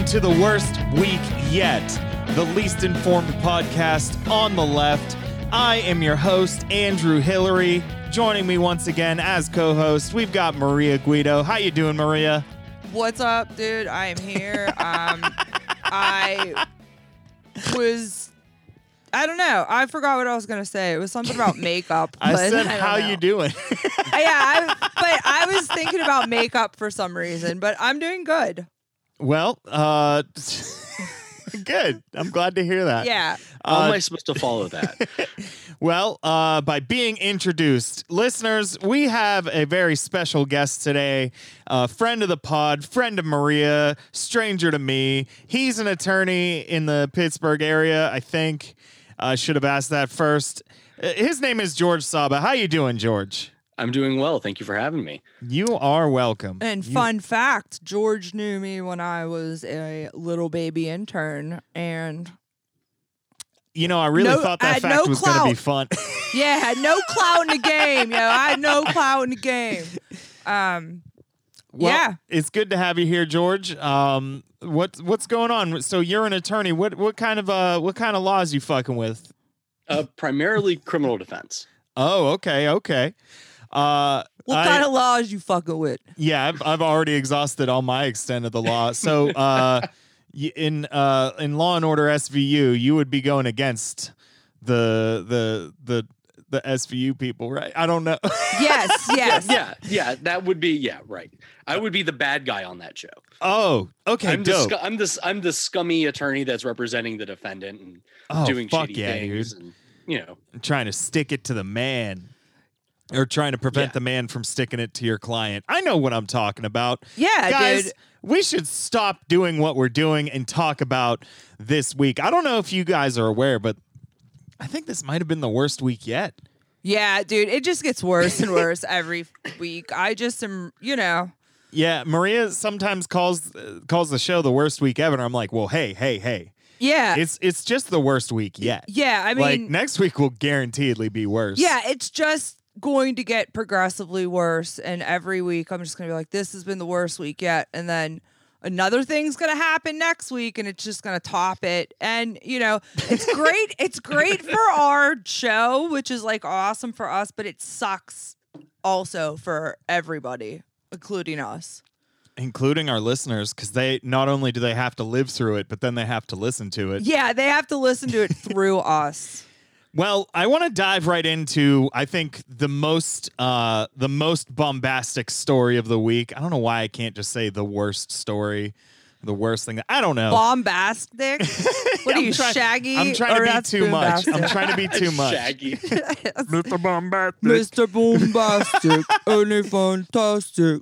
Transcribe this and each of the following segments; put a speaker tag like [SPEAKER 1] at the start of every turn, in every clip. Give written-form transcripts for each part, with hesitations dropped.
[SPEAKER 1] welcome to the worst week yet, the least informed podcast on the left. I am your host, Andrew Hillary. Joining me once again as co-host, we've got Maria Guido. How you doing, Maria?
[SPEAKER 2] What's up, dude? I am here. I don't know. I forgot what I was going to say. It was something about makeup.
[SPEAKER 1] I said,
[SPEAKER 2] how
[SPEAKER 1] you doing?
[SPEAKER 2] But I was thinking about makeup for some reason, but I'm doing good.
[SPEAKER 1] Well, good. I'm glad to hear that.
[SPEAKER 2] Yeah.
[SPEAKER 3] How am I supposed to follow that?
[SPEAKER 1] Well, by being introduced, listeners, we have a very special guest today, friend of the pod, friend of Maria, stranger to me. He's an attorney in the Pittsburgh area, I think. I should have asked that first. His name is George Saba. How you doing, George?
[SPEAKER 3] I'm doing well. Thank you for having me.
[SPEAKER 1] You are welcome.
[SPEAKER 2] And fun fact, George knew me when I was a little baby intern, and
[SPEAKER 1] you know, I really thought that fact was going to be fun.
[SPEAKER 2] Yeah, had no clout in the game. Yo, I had no clout in the game. Yeah,
[SPEAKER 1] it's good to have you here, George. What's going on? So you're an attorney. What kind of laws you fucking with?
[SPEAKER 3] Primarily criminal defense.
[SPEAKER 1] Oh, okay.
[SPEAKER 2] What kind of laws you fucking with?
[SPEAKER 1] Yeah, I've already exhausted all my extent of the law. So in Law and Order SVU, you would be going against the SVU people, right? I don't know.
[SPEAKER 2] Yes.
[SPEAKER 3] Yeah. That would be right. I would be the bad guy on that show.
[SPEAKER 1] Oh, okay.
[SPEAKER 3] I'm
[SPEAKER 1] dope.
[SPEAKER 3] I'm the scummy attorney that's representing the defendant and doing shitty things,
[SPEAKER 1] dude.
[SPEAKER 3] And you know,
[SPEAKER 1] trying to stick it to the man. Or trying to prevent the man from sticking it to your client. I know what I'm talking about.
[SPEAKER 2] Yeah,
[SPEAKER 1] guys,
[SPEAKER 2] dude.
[SPEAKER 1] We should stop doing what we're doing and talk about this week. I don't know if you guys are aware, but I think this might have been the worst week yet.
[SPEAKER 2] Yeah, dude. It just gets worse and worse every week. I just am,
[SPEAKER 1] Yeah, Maria sometimes calls the show the worst week ever. And I'm like, well, hey.
[SPEAKER 2] Yeah.
[SPEAKER 1] It's just the worst week yet.
[SPEAKER 2] Yeah, I mean,
[SPEAKER 1] like next week will guaranteedly be worse.
[SPEAKER 2] Yeah, it's just going to get progressively worse, and every week I'm just gonna be like, this has been the worst week yet, and then another thing's gonna happen next week and it's just gonna top it. And it's great. It's great for our show, which is like awesome for us, but it sucks also for everybody, including us.
[SPEAKER 1] Including our listeners, because they not only do they have to live through it, but then they have to listen to it.
[SPEAKER 2] Yeah, they have to listen to it through us.
[SPEAKER 1] Well, I want to dive right into, I think, the most bombastic story of the week. I don't know why I can't just say the worst story, the worst thing. I don't know.
[SPEAKER 2] Bombastic? What are you, Shaggy?
[SPEAKER 1] I'm trying to be too much. I'm trying to be too much.
[SPEAKER 3] Shaggy.
[SPEAKER 1] Mr. Bombastic.
[SPEAKER 2] Mr. Bombastic. Only fantastic.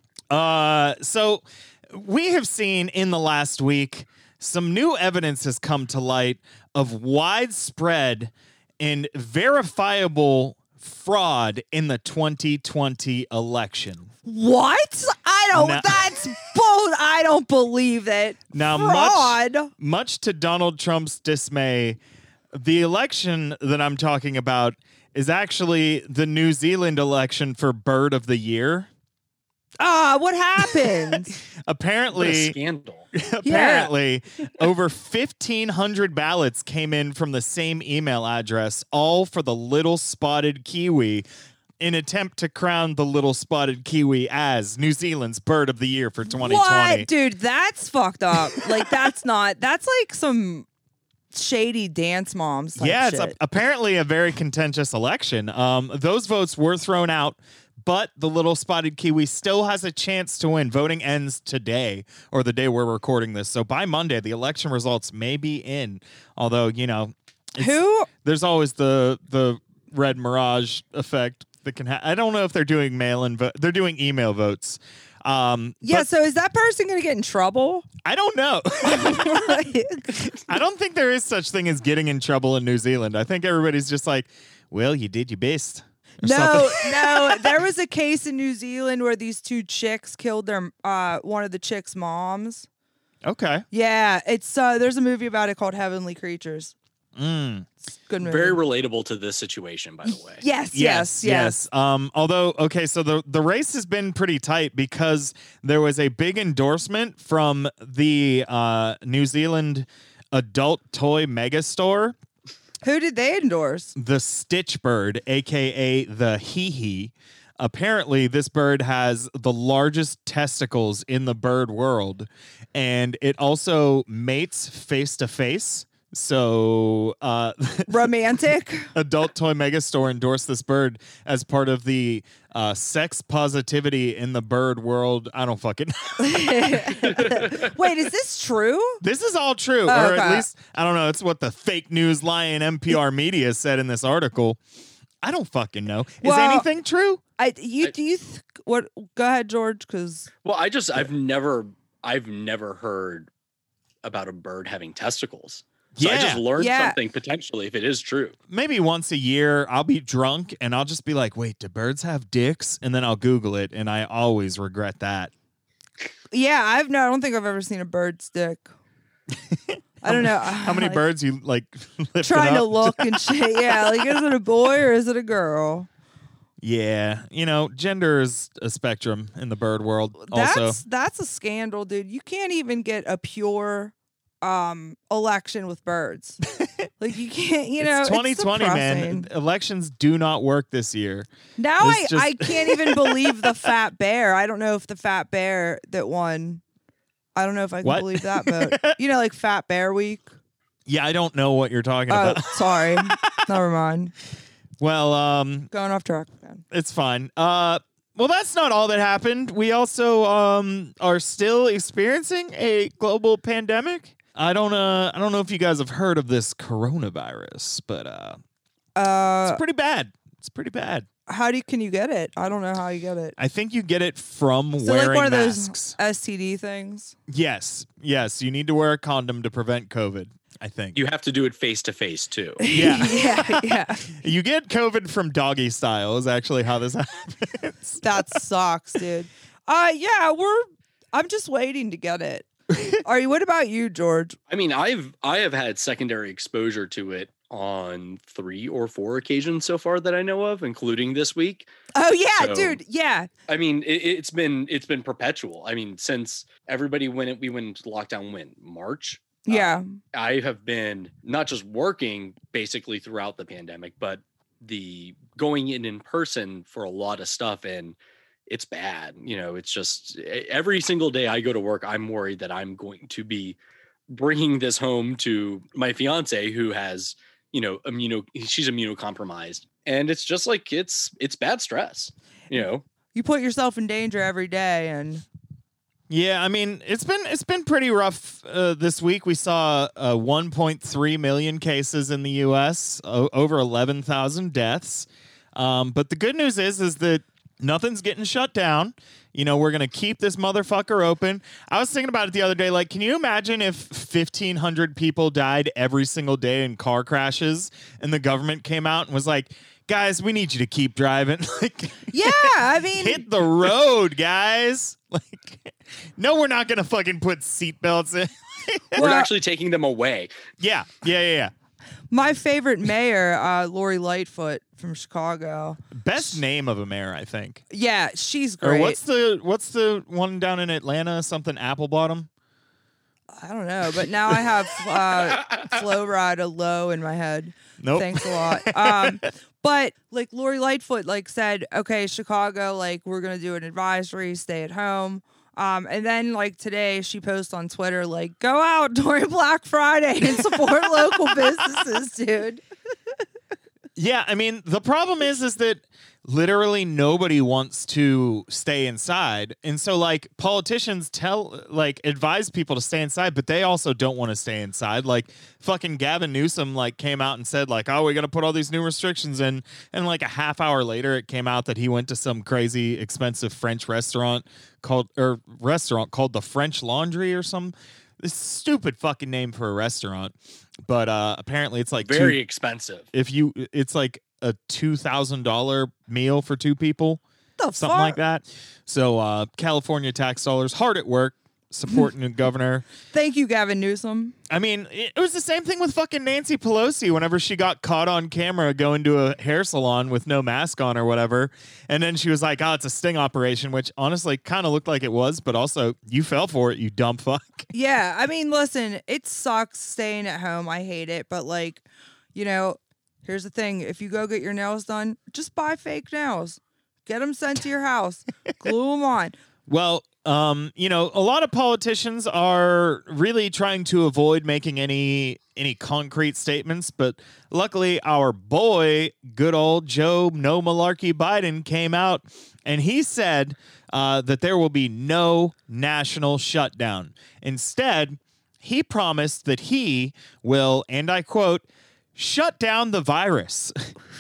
[SPEAKER 1] So we have seen in the last week some new evidence has come to light of widespread and verifiable fraud in the 2020 election.
[SPEAKER 2] What? That's bold. I don't believe it.
[SPEAKER 1] Now,
[SPEAKER 2] fraud.
[SPEAKER 1] Much to Donald Trump's dismay, the election that I'm talking about is actually the New Zealand election for Bird of the Year.
[SPEAKER 2] What happened?
[SPEAKER 1] Apparently,
[SPEAKER 3] what a scandal.
[SPEAKER 1] Apparently, over 1,500 ballots came in from the same email address, all for the little spotted kiwi, in attempt to crown the little spotted kiwi as New Zealand's Bird of the Year for 2020.
[SPEAKER 2] What? Dude, that's fucked up. Like, that's like some shady dance moms type
[SPEAKER 1] shit.
[SPEAKER 2] It's
[SPEAKER 1] apparently a very contentious election. Those votes were thrown out, but the little spotted kiwi still has a chance to win. Voting ends today, or the day we're recording this. So by Monday, the election results may be in. Although, there's always the red mirage effect that can I don't know if they're doing mail-in they're doing email votes.
[SPEAKER 2] So is that person going to get in trouble?
[SPEAKER 1] I don't know. I don't think there is such thing as getting in trouble in New Zealand. I think everybody's just like, well, you did your best.
[SPEAKER 2] No. There was a case in New Zealand where these two chicks killed their one of the chicks' moms.
[SPEAKER 1] Okay.
[SPEAKER 2] Yeah, it's there's a movie about it called Heavenly Creatures. It's a good movie.
[SPEAKER 3] Very relatable to this situation, by the way.
[SPEAKER 2] Yes.
[SPEAKER 1] Although, okay, so the race has been pretty tight because there was a big endorsement from the New Zealand adult toy mega store,
[SPEAKER 2] Who did they endorse?
[SPEAKER 1] the Stitch Bird, aka the Hee Hee. Apparently, this bird has the largest testicles in the bird world, and it also mates face to face. So,
[SPEAKER 2] Romantic.
[SPEAKER 1] Adult Toy Megastore endorsed this bird as part of the sex positivity in the bird world. I don't fucking know.
[SPEAKER 2] Wait, is this true?
[SPEAKER 1] This is all true,
[SPEAKER 2] Oh,
[SPEAKER 1] or at
[SPEAKER 2] okay.
[SPEAKER 1] least, I don't know. It's what the fake news lying NPR media said in this article. I don't fucking know. Is
[SPEAKER 2] Well,
[SPEAKER 1] anything true?
[SPEAKER 2] What? Go ahead, George. Because
[SPEAKER 3] Well, I've never heard about a bird having testicles. So I just learned something potentially if it is true.
[SPEAKER 1] Maybe once a year I'll be drunk and I'll just be like, wait, do birds have dicks? And then I'll Google it, and I always regret that.
[SPEAKER 2] yeah, I don't think I've ever seen a bird's dick. I don't know
[SPEAKER 1] How many birds you like lifted
[SPEAKER 2] trying to
[SPEAKER 1] up?
[SPEAKER 2] look and shit. Yeah, like is it a boy or is it a girl?
[SPEAKER 1] Yeah, gender is a spectrum in the bird world. Also,
[SPEAKER 2] That's a scandal, dude. You can't even get a pure election with birds. Like you can't,
[SPEAKER 1] it's 2020, man.
[SPEAKER 2] depressing.
[SPEAKER 1] Elections do not work this year.
[SPEAKER 2] Now
[SPEAKER 1] It's just-
[SPEAKER 2] I can't even believe the fat bear. I don't know if the fat bear that won. I don't know if I can
[SPEAKER 1] What?
[SPEAKER 2] believe that vote. Like Fat Bear Week.
[SPEAKER 1] Yeah, I don't know what you're talking
[SPEAKER 2] Oh,
[SPEAKER 1] about.
[SPEAKER 2] sorry. Never mind.
[SPEAKER 1] Well,
[SPEAKER 2] Going off track again.
[SPEAKER 1] it's fine. Well, that's not all that happened. We also are still experiencing a global pandemic. I don't know if you guys have heard of this coronavirus, but it's pretty bad. It's pretty bad.
[SPEAKER 2] Can you get it? I don't know how you get it.
[SPEAKER 1] I think you get it from
[SPEAKER 2] So
[SPEAKER 1] wearing
[SPEAKER 2] like one of
[SPEAKER 1] masks.
[SPEAKER 2] those STD things.
[SPEAKER 1] Yes. You need to wear a condom to prevent COVID, I think.
[SPEAKER 3] You have to do it face to face too.
[SPEAKER 1] Yeah.
[SPEAKER 2] yeah.
[SPEAKER 1] You get COVID from doggy style is actually how this happens.
[SPEAKER 2] That sucks, dude. I'm just waiting to get it. What about you, George?
[SPEAKER 3] I mean, I have had secondary exposure to it on 3 or 4 occasions so far that I know of, including this week.
[SPEAKER 2] Oh yeah,
[SPEAKER 3] So-
[SPEAKER 2] dude. Yeah.
[SPEAKER 3] I mean, it's been perpetual. I mean, since we went into lockdown March.
[SPEAKER 2] Yeah.
[SPEAKER 3] I have been not just working basically throughout the pandemic, but the going in person for a lot of stuff, and it's bad. It's just every single day I go to work, I'm worried that I'm going to be bringing this home to my fiance who has, she's immunocompromised, and it's just like, it's bad stress,
[SPEAKER 2] You put yourself in danger every day, and
[SPEAKER 1] Yeah, I mean, it's been pretty rough this week. We saw 1.3 million cases in the U.S., over 11,000 deaths. But the good news is that nothing's getting shut down. We're going to keep this motherfucker open. I was thinking about it the other day. Like, can you imagine if 1,500 people died every single day in car crashes and the government came out and was like, guys, we need you to keep driving. Like,
[SPEAKER 2] yeah, I mean,
[SPEAKER 1] hit the road, guys. Like, no, we're not going to fucking put seatbelts in.
[SPEAKER 3] We're actually taking them away.
[SPEAKER 1] Yeah.
[SPEAKER 2] my favorite mayor, Lori Lightfoot from Chicago.
[SPEAKER 1] Best name of a mayor, I think.
[SPEAKER 2] Yeah, she's
[SPEAKER 1] Or
[SPEAKER 2] great.
[SPEAKER 1] what's the one down in Atlanta? Something Applebottom.
[SPEAKER 2] I don't know, but now I have Flow Rida Low in my head.
[SPEAKER 1] Nope.
[SPEAKER 2] Thanks a lot. But like Lori Lightfoot said, okay, Chicago, we're gonna do an advisory, stay at home. And then today she posts on Twitter go out during Black Friday and support local businesses, dude.
[SPEAKER 1] Yeah, I mean, the problem is that literally nobody wants to stay inside. And so politicians advise people to stay inside, but they also don't want to stay inside. Fucking Gavin Newsom came out and said oh, we got to put all these new restrictions in. And a half hour later it came out that he went to some crazy expensive French restaurant called the French Laundry or some this stupid fucking name for a restaurant. But apparently it's
[SPEAKER 3] Very expensive.
[SPEAKER 1] It's a $2,000 meal for 2 people,
[SPEAKER 2] The
[SPEAKER 1] something
[SPEAKER 2] fuck?
[SPEAKER 1] like that. So California tax dollars hard at work supporting the governor.
[SPEAKER 2] Thank you, Gavin Newsom.
[SPEAKER 1] I mean, it was the same thing with fucking Nancy Pelosi whenever she got caught on camera going to a hair salon with no mask on or whatever. And then she was like, oh, it's a sting operation, which honestly kind of looked like it was, but also you fell for it, you dumb fuck.
[SPEAKER 2] Yeah, I mean, listen, it sucks staying at home. I hate it. But, like, you know, here's the thing. If you go get your nails done, just buy fake nails. Get them sent to your house. Glue them on.
[SPEAKER 1] Well, you know, a lot of politicians are really trying to avoid making any concrete statements, but luckily our boy, good old Joe No Malarkey Biden, came out and he said that there will be no national shutdown. Instead, he promised that he will, and I quote, shut down the virus.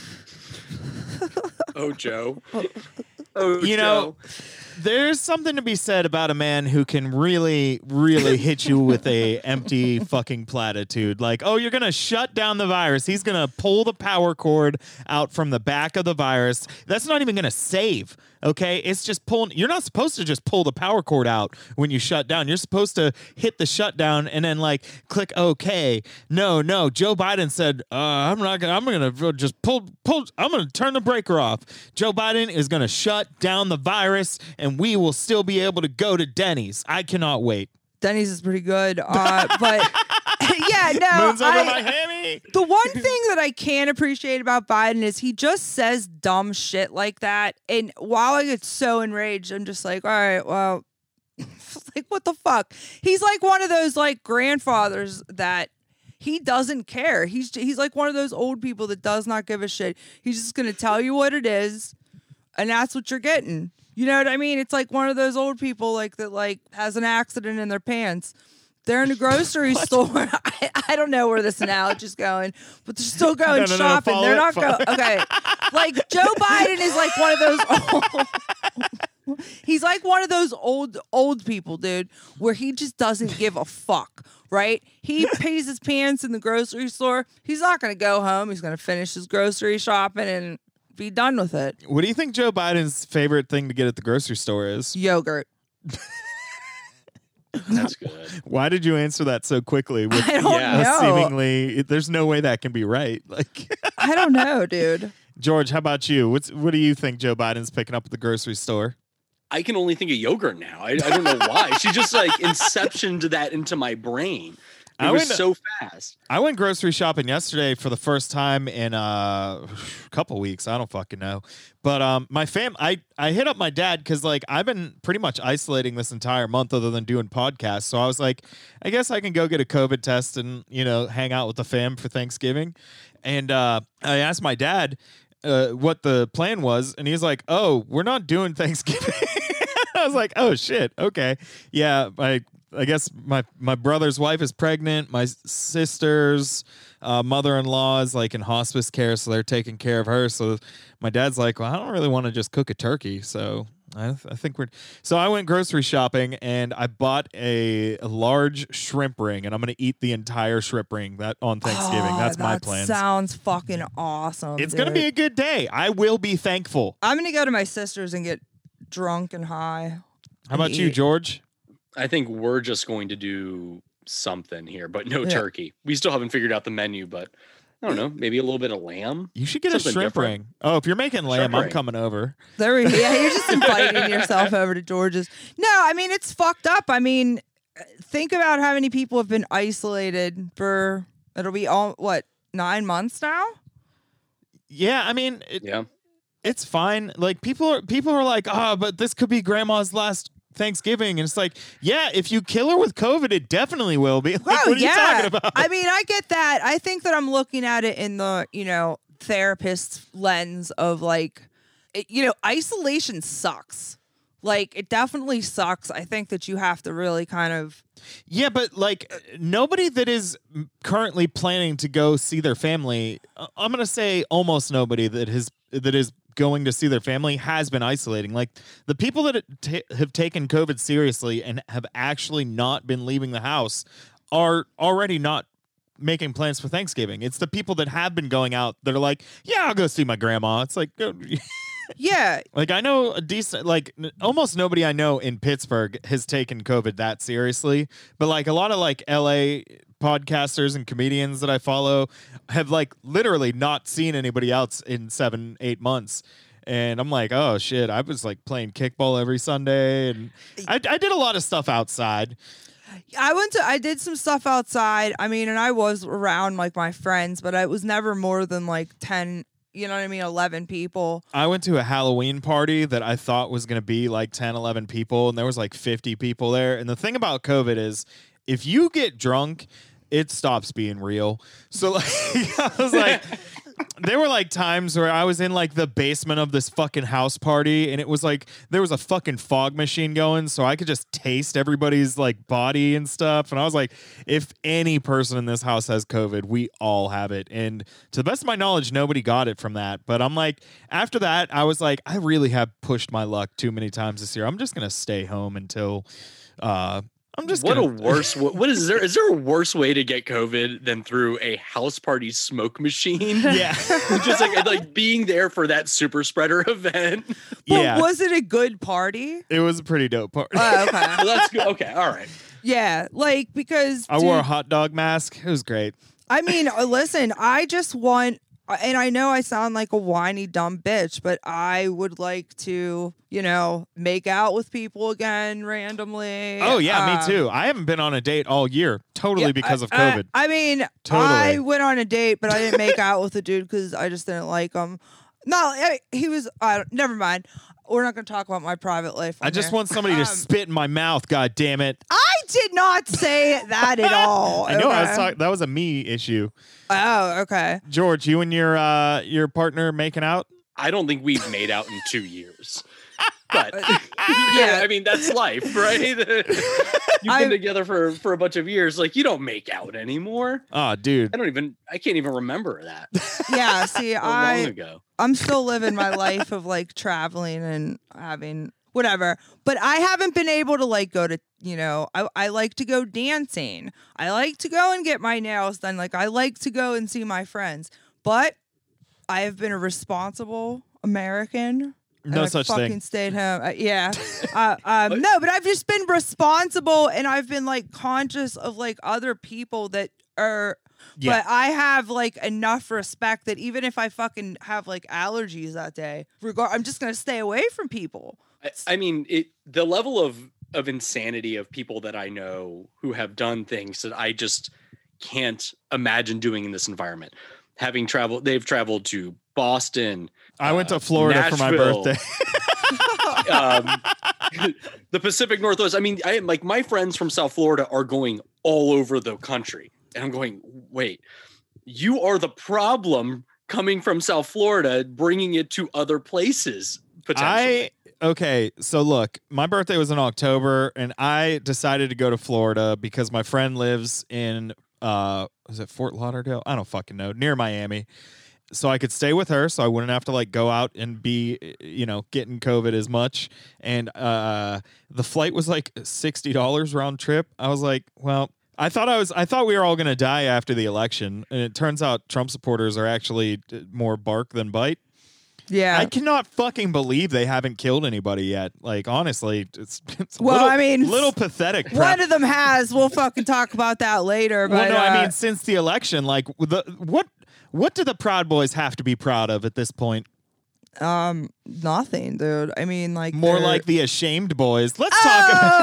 [SPEAKER 3] Oh, Joe. Oh,
[SPEAKER 1] you know, there's something to be said about a man who can really, really hit you with a empty fucking platitude. Like, oh, you're going to shut down the virus. He's going to pull the power cord out from the back of the virus. That's not even going to save. Okay, it's just pulling. You're not supposed to just pull the power cord out when you shut down. You're supposed to hit the shutdown and then like click OK. No. Joe Biden said, I'm gonna just pull. I'm gonna turn the breaker off. Joe Biden is gonna shut down the virus, and we will still be able to go to Denny's. I cannot wait.
[SPEAKER 2] Denny's is pretty good, but yeah, no.
[SPEAKER 1] Moon's over Miami.
[SPEAKER 2] The one thing that I can appreciate about Biden is he just says dumb shit like that. And while I get so enraged, I'm just like, all right, well, like, what the fuck? He's like one of those like grandfathers that he doesn't care. He's like one of those old people that does not give a shit. He's just going to tell you what it is, and that's what you're getting. You know what I mean? It's like one of those old people like that like has an accident in their pants. They're in a grocery store. I don't know where this analogy's going, but they're still going shopping. They're not going. Okay, like Joe Biden is like one of those. He's like one of those old people, dude, where he just doesn't give a fuck. Right? He pays his pants in the grocery store. He's not going to go home. He's going to finish his grocery shopping and be done with it.
[SPEAKER 1] What do you think Joe Biden's favorite thing to get at the grocery store is?
[SPEAKER 2] Yogurt.
[SPEAKER 3] That's good.
[SPEAKER 1] Why did you answer that so quickly? With,
[SPEAKER 2] I don't know.
[SPEAKER 1] Seemingly, there's no way that can be right. Like,
[SPEAKER 2] I don't know, dude.
[SPEAKER 1] George, how about you? What do you think Joe Biden's picking up at the grocery store?
[SPEAKER 3] I can only think of yogurt now. I don't know why. She just like inceptioned that into my brain. It was so fast.
[SPEAKER 1] I went grocery shopping yesterday for the first time in a couple weeks. I don't fucking know. But I hit up my dad because like I've been pretty much isolating this entire month other than doing podcasts. So I was like, I guess I can go get a COVID test and, you know, hang out with the fam for Thanksgiving. And I asked my dad what the plan was. And he's like, oh, we're not doing Thanksgiving. I was like, oh, shit. Okay. Yeah, I guess my brother's wife is pregnant. My sister's mother-in-law is like in hospice care, so they're taking care of her. So my dad's like, well, I don't really want to just cook a turkey. So I think So I went grocery shopping and I bought a large shrimp ring, and I'm going to eat the entire shrimp ring on Thanksgiving. That's my plan.
[SPEAKER 2] Sounds fucking awesome.
[SPEAKER 1] It's going to be a good day. I will be thankful.
[SPEAKER 2] I'm going to go to my sister's and get drunk and high.
[SPEAKER 1] How about you, George?
[SPEAKER 3] I think we're just going to do something here, but no turkey. We still haven't figured out the menu, but I don't know, maybe a little bit of lamb.
[SPEAKER 1] You should get something a shrimp ring. Oh, if you're making lamb, I'm coming over.
[SPEAKER 2] There we go. Yeah, you're just inviting yourself over to George's. No, I mean, it's fucked up. I mean, think about how many people have been isolated for, it'll be 9 months now?
[SPEAKER 1] Yeah, I mean,
[SPEAKER 3] yeah.
[SPEAKER 1] It's fine. Like people are like, but this could be grandma's last Thanksgiving, and it's like, yeah, if you kill her with COVID, it definitely will be. Like, what are you talking about?
[SPEAKER 2] I mean, I get that. I think that I'm looking at it in the, therapist's lens of like, isolation sucks. Like, it definitely sucks. I think that you have to really kind of.
[SPEAKER 1] Yeah, but like nobody that is currently planning to go see their family, I'm going to say almost nobody that is going to see their family has been isolating. Like the people that have taken COVID seriously and have actually not been leaving the house are already not making plans for Thanksgiving. It's the people that have been going out that are like, yeah, I'll go see my grandma. It's like,
[SPEAKER 2] Yeah.
[SPEAKER 1] Like, I know a decent, like, almost nobody I know in Pittsburgh has taken COVID that seriously. But, like, a lot of, like, LA podcasters and comedians that I follow have, like, literally not seen anybody else in 7-8 months. And I'm like, oh, shit. I was, like, playing kickball every Sunday. And I did a lot of stuff outside.
[SPEAKER 2] I did some stuff outside. I mean, and I was around, like, my friends, but it was never more than, like, 10, you know what I mean, 11 people.
[SPEAKER 1] I went to a Halloween party that I thought was going to be like 10, 11 people, and there was like 50 people there. And the thing about COVID is if you get drunk, it stops being real. So, like, I was like, there were like times where I was in like the basement of this fucking house party, and it was like there was a fucking fog machine going, so I could just taste everybody's like body and stuff. And I was like, if any person in this house has COVID, we all have it. And to the best of my knowledge, nobody got it from that. But I'm like, after that, I was like, I really have pushed my luck too many times this year. I'm just gonna stay home until I'm just
[SPEAKER 3] what is there a worse way to get COVID than through a house party smoke machine?
[SPEAKER 1] Yeah.
[SPEAKER 3] Just like being there for that super spreader event.
[SPEAKER 2] But
[SPEAKER 1] Yeah.
[SPEAKER 2] was it a good party?
[SPEAKER 1] It was a pretty dope party.
[SPEAKER 2] Oh, okay.
[SPEAKER 3] Well, that's good. Okay, all right.
[SPEAKER 2] Yeah, like, because
[SPEAKER 1] I wore a hot dog mask. It was great.
[SPEAKER 2] I mean, listen, I just want, and I know I sound like a whiny dumb bitch, but I would like to, you know, make out with people again randomly.
[SPEAKER 1] Oh yeah, me too. I haven't been on a date all year, totally because of COVID.
[SPEAKER 2] I mean,
[SPEAKER 1] Totally.
[SPEAKER 2] I went on a date, but I didn't make out with the dude because I just didn't like him. No, he was. Never mind. We're not going to talk about my private life.
[SPEAKER 1] I just want somebody to spit in my mouth. God damn it!
[SPEAKER 2] I did not say that at all.
[SPEAKER 1] I know. I was
[SPEAKER 2] okay?
[SPEAKER 1] talking. That was a me issue.
[SPEAKER 2] Oh, okay.
[SPEAKER 1] George, you and your partner making out?
[SPEAKER 3] I don't think we've made out in 2 years. But
[SPEAKER 2] Yeah.
[SPEAKER 3] I mean, that's life, right? You've been together for a bunch of years. Like, you don't make out anymore.
[SPEAKER 1] Oh, dude.
[SPEAKER 3] I can't even remember that.
[SPEAKER 2] Yeah. See,
[SPEAKER 3] Long ago.
[SPEAKER 2] I'm still living my life of like traveling and having whatever, but I haven't been able to like go to, you know, I like to go dancing. I like to go and get my nails done. Like, I like to go and see my friends, but I have been a responsible American.
[SPEAKER 1] No
[SPEAKER 2] and
[SPEAKER 1] such
[SPEAKER 2] I fucking
[SPEAKER 1] thing.
[SPEAKER 2] stayed home. No, but I've just been responsible, and I've been like conscious of like other people that are.
[SPEAKER 1] Yeah.
[SPEAKER 2] But I have like enough respect that even if I fucking have like allergies that day, I'm just gonna stay away from people.
[SPEAKER 3] I mean, the level of insanity of people that I know who have done things that I just can't imagine doing in this environment. They've traveled to Boston.
[SPEAKER 1] I went to Florida for my
[SPEAKER 3] Nashville,
[SPEAKER 1] birthday.
[SPEAKER 3] The Pacific Northwest. I mean, like my friends from South Florida are going all over the country, and I'm going, wait, you are the problem coming from South Florida, bringing it to other places potentially.
[SPEAKER 1] Okay, so look, my birthday was in October, and I decided to go to Florida because my friend lives in, was it Fort Lauderdale? I don't fucking know, near Miami. So I could stay with her, so I wouldn't have to like go out and be, you know, getting COVID as much. And the flight was like $60 round trip. I was like, well, I thought we were all gonna die after the election, and it turns out Trump supporters are actually more bark than bite.
[SPEAKER 2] Yeah.
[SPEAKER 1] I cannot fucking believe they haven't killed anybody yet. Like, honestly, it's
[SPEAKER 2] Well, I mean,
[SPEAKER 1] little pathetic.
[SPEAKER 2] One of them has. We'll fucking talk about that later. But
[SPEAKER 1] Well, no, I mean, since the election, like, what do the Proud Boys have to be proud of at this point?
[SPEAKER 2] nothing, dude. I mean, like
[SPEAKER 1] More
[SPEAKER 2] they're-
[SPEAKER 1] like the Ashamed Boys. Let's talk about.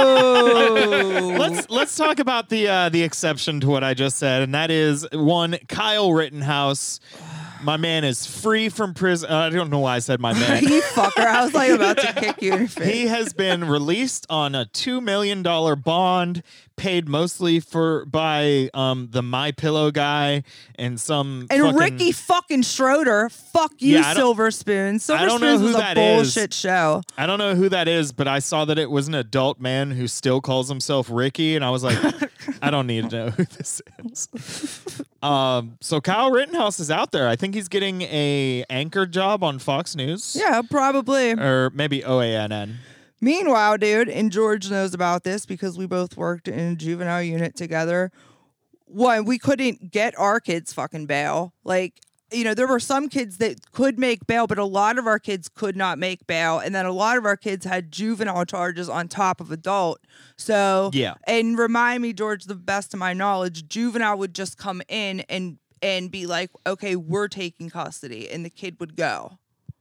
[SPEAKER 2] Oh.
[SPEAKER 1] Let's talk about the exception to what I just said, and that is one Kyle Rittenhouse. My man is free from prison. I don't know why I said my man.
[SPEAKER 2] You fucker. I was like about to kick you in the face.
[SPEAKER 1] He has been released on a $2 million bond, paid mostly by the My Pillow guy and some
[SPEAKER 2] And
[SPEAKER 1] fucking,
[SPEAKER 2] Ricky fucking Schroeder. Fuck you,
[SPEAKER 1] Yeah, I don't-
[SPEAKER 2] Silver Spoon. Silver
[SPEAKER 1] I don't know
[SPEAKER 2] Spoons
[SPEAKER 1] who
[SPEAKER 2] was a
[SPEAKER 1] that is.
[SPEAKER 2] bullshit show.
[SPEAKER 1] I don't know who that is, but I saw that it was an adult man who still calls himself Ricky, and I was like, I don't need to know who this is. So Kyle Rittenhouse is out there. I think he's getting a anchor job on Fox News.
[SPEAKER 2] Yeah, probably.
[SPEAKER 1] Or maybe OANN.
[SPEAKER 2] Meanwhile, dude, and George knows about this because we both worked in a juvenile unit together. One, we couldn't get our kids fucking bail. Like, there were some kids that could make bail, but a lot of our kids could not make bail. And then a lot of our kids had juvenile charges on top of adult. So,
[SPEAKER 1] Yeah.
[SPEAKER 2] And remind me, George, the best of my knowledge, juvenile would just come in and be like, okay, we're taking custody, and the kid would go.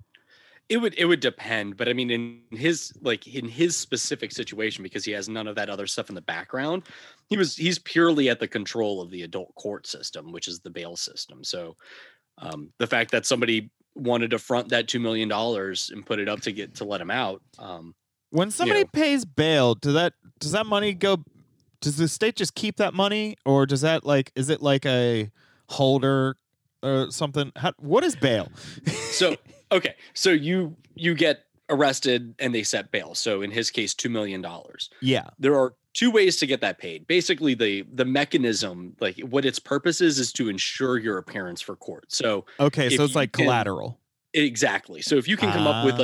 [SPEAKER 3] It would depend, but I mean, in his specific situation, because he has none of that other stuff in the background, he's purely at the control of the adult court system, which is the bail system. So the fact that somebody wanted to front that $2 million and put it up to let him out.
[SPEAKER 1] When somebody pays bail, does that money go? Does the state just keep that money, or does that is it like a holder or something? What is bail?
[SPEAKER 3] So. Okay, so you get arrested and they set bail. So in his case, $2 million.
[SPEAKER 1] Yeah.
[SPEAKER 3] There are two ways to get that paid. Basically, the mechanism, like what its purpose is to ensure your appearance for court. So
[SPEAKER 1] okay, so it's like collateral.
[SPEAKER 3] Exactly. So if you can come up with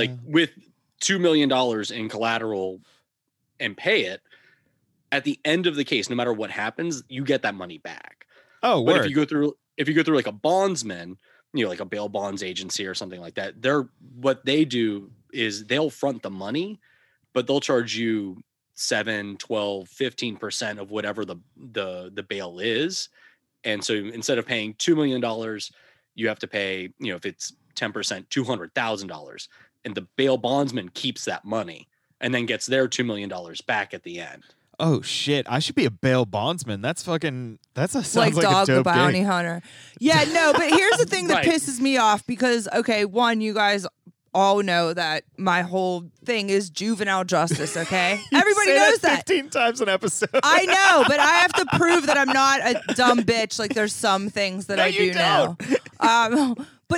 [SPEAKER 3] $2 million in collateral and pay it, at the end of the case, no matter what happens, you get that money back.
[SPEAKER 1] Oh,
[SPEAKER 3] but
[SPEAKER 1] word.
[SPEAKER 3] if you go through like a bondsman, like a bail bonds agency or something like that, what they do is they'll front the money, but they'll charge you 7, 12, 15% of whatever the bail is. And so instead of paying $2 million, you have to pay, if it's 10%, $200,000, and the bail bondsman keeps that money and then gets their $2 million back at the end.
[SPEAKER 1] Oh shit! I should be a bail bondsman. Sounds like
[SPEAKER 2] Dog
[SPEAKER 1] a dope
[SPEAKER 2] the Bounty
[SPEAKER 1] gig.
[SPEAKER 2] Hunter. Yeah, no, but here's the thing that
[SPEAKER 3] Right.
[SPEAKER 2] pisses me off because, okay, one, you guys all know that my whole thing is juvenile justice, okay? Everybody
[SPEAKER 1] Say
[SPEAKER 2] knows
[SPEAKER 1] that
[SPEAKER 2] that.
[SPEAKER 1] 15 times an episode.
[SPEAKER 2] I know, but I have to prove that I'm not a dumb bitch. Like there's some things that
[SPEAKER 1] No,
[SPEAKER 2] I
[SPEAKER 1] you
[SPEAKER 2] do know. But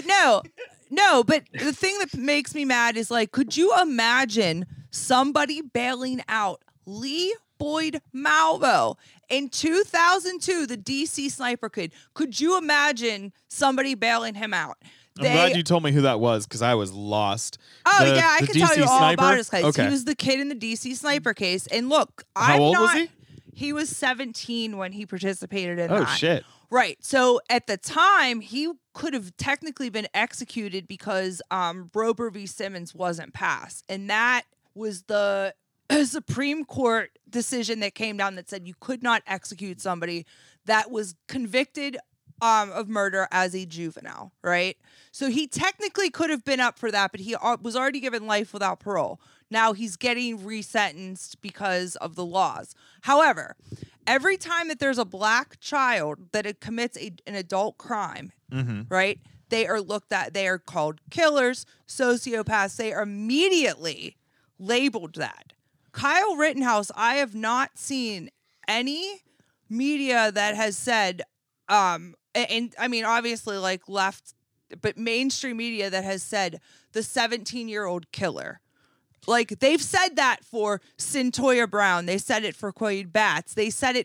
[SPEAKER 2] but the thing that makes me mad is could you imagine somebody bailing out Lee Boyd Malvo in 2002, the DC sniper kid? Could you imagine somebody bailing him out?
[SPEAKER 1] I'm glad you told me who that was because I was lost.
[SPEAKER 2] Oh, yeah, I
[SPEAKER 1] the
[SPEAKER 2] can tell
[SPEAKER 1] DC
[SPEAKER 2] you all
[SPEAKER 1] sniper?
[SPEAKER 2] about his case.
[SPEAKER 1] Okay.
[SPEAKER 2] He was the kid in the DC sniper case. And look,
[SPEAKER 1] How old was he?
[SPEAKER 2] He was 17 when he participated in
[SPEAKER 1] Oh,
[SPEAKER 2] that.
[SPEAKER 1] shit.
[SPEAKER 2] Right. So at the time, he could have technically been executed because Rober v. Simmons wasn't passed. And that was the Supreme Court decision that came down that said you could not execute somebody that was convicted of murder as a juvenile, right? So he technically could have been up for that, but he was already given life without parole. Now he's getting resentenced because of the laws. However, every time that there's a black child that commits an adult crime, right, they are looked at, they are called killers, sociopaths. They are immediately labeled that. Kyle Rittenhouse, I have not seen any media that has said, and I mean, obviously left, but mainstream media that has said the 17-year-old killer. They've said that for Cyntoia Brown. They said it for Quaid Batts. They say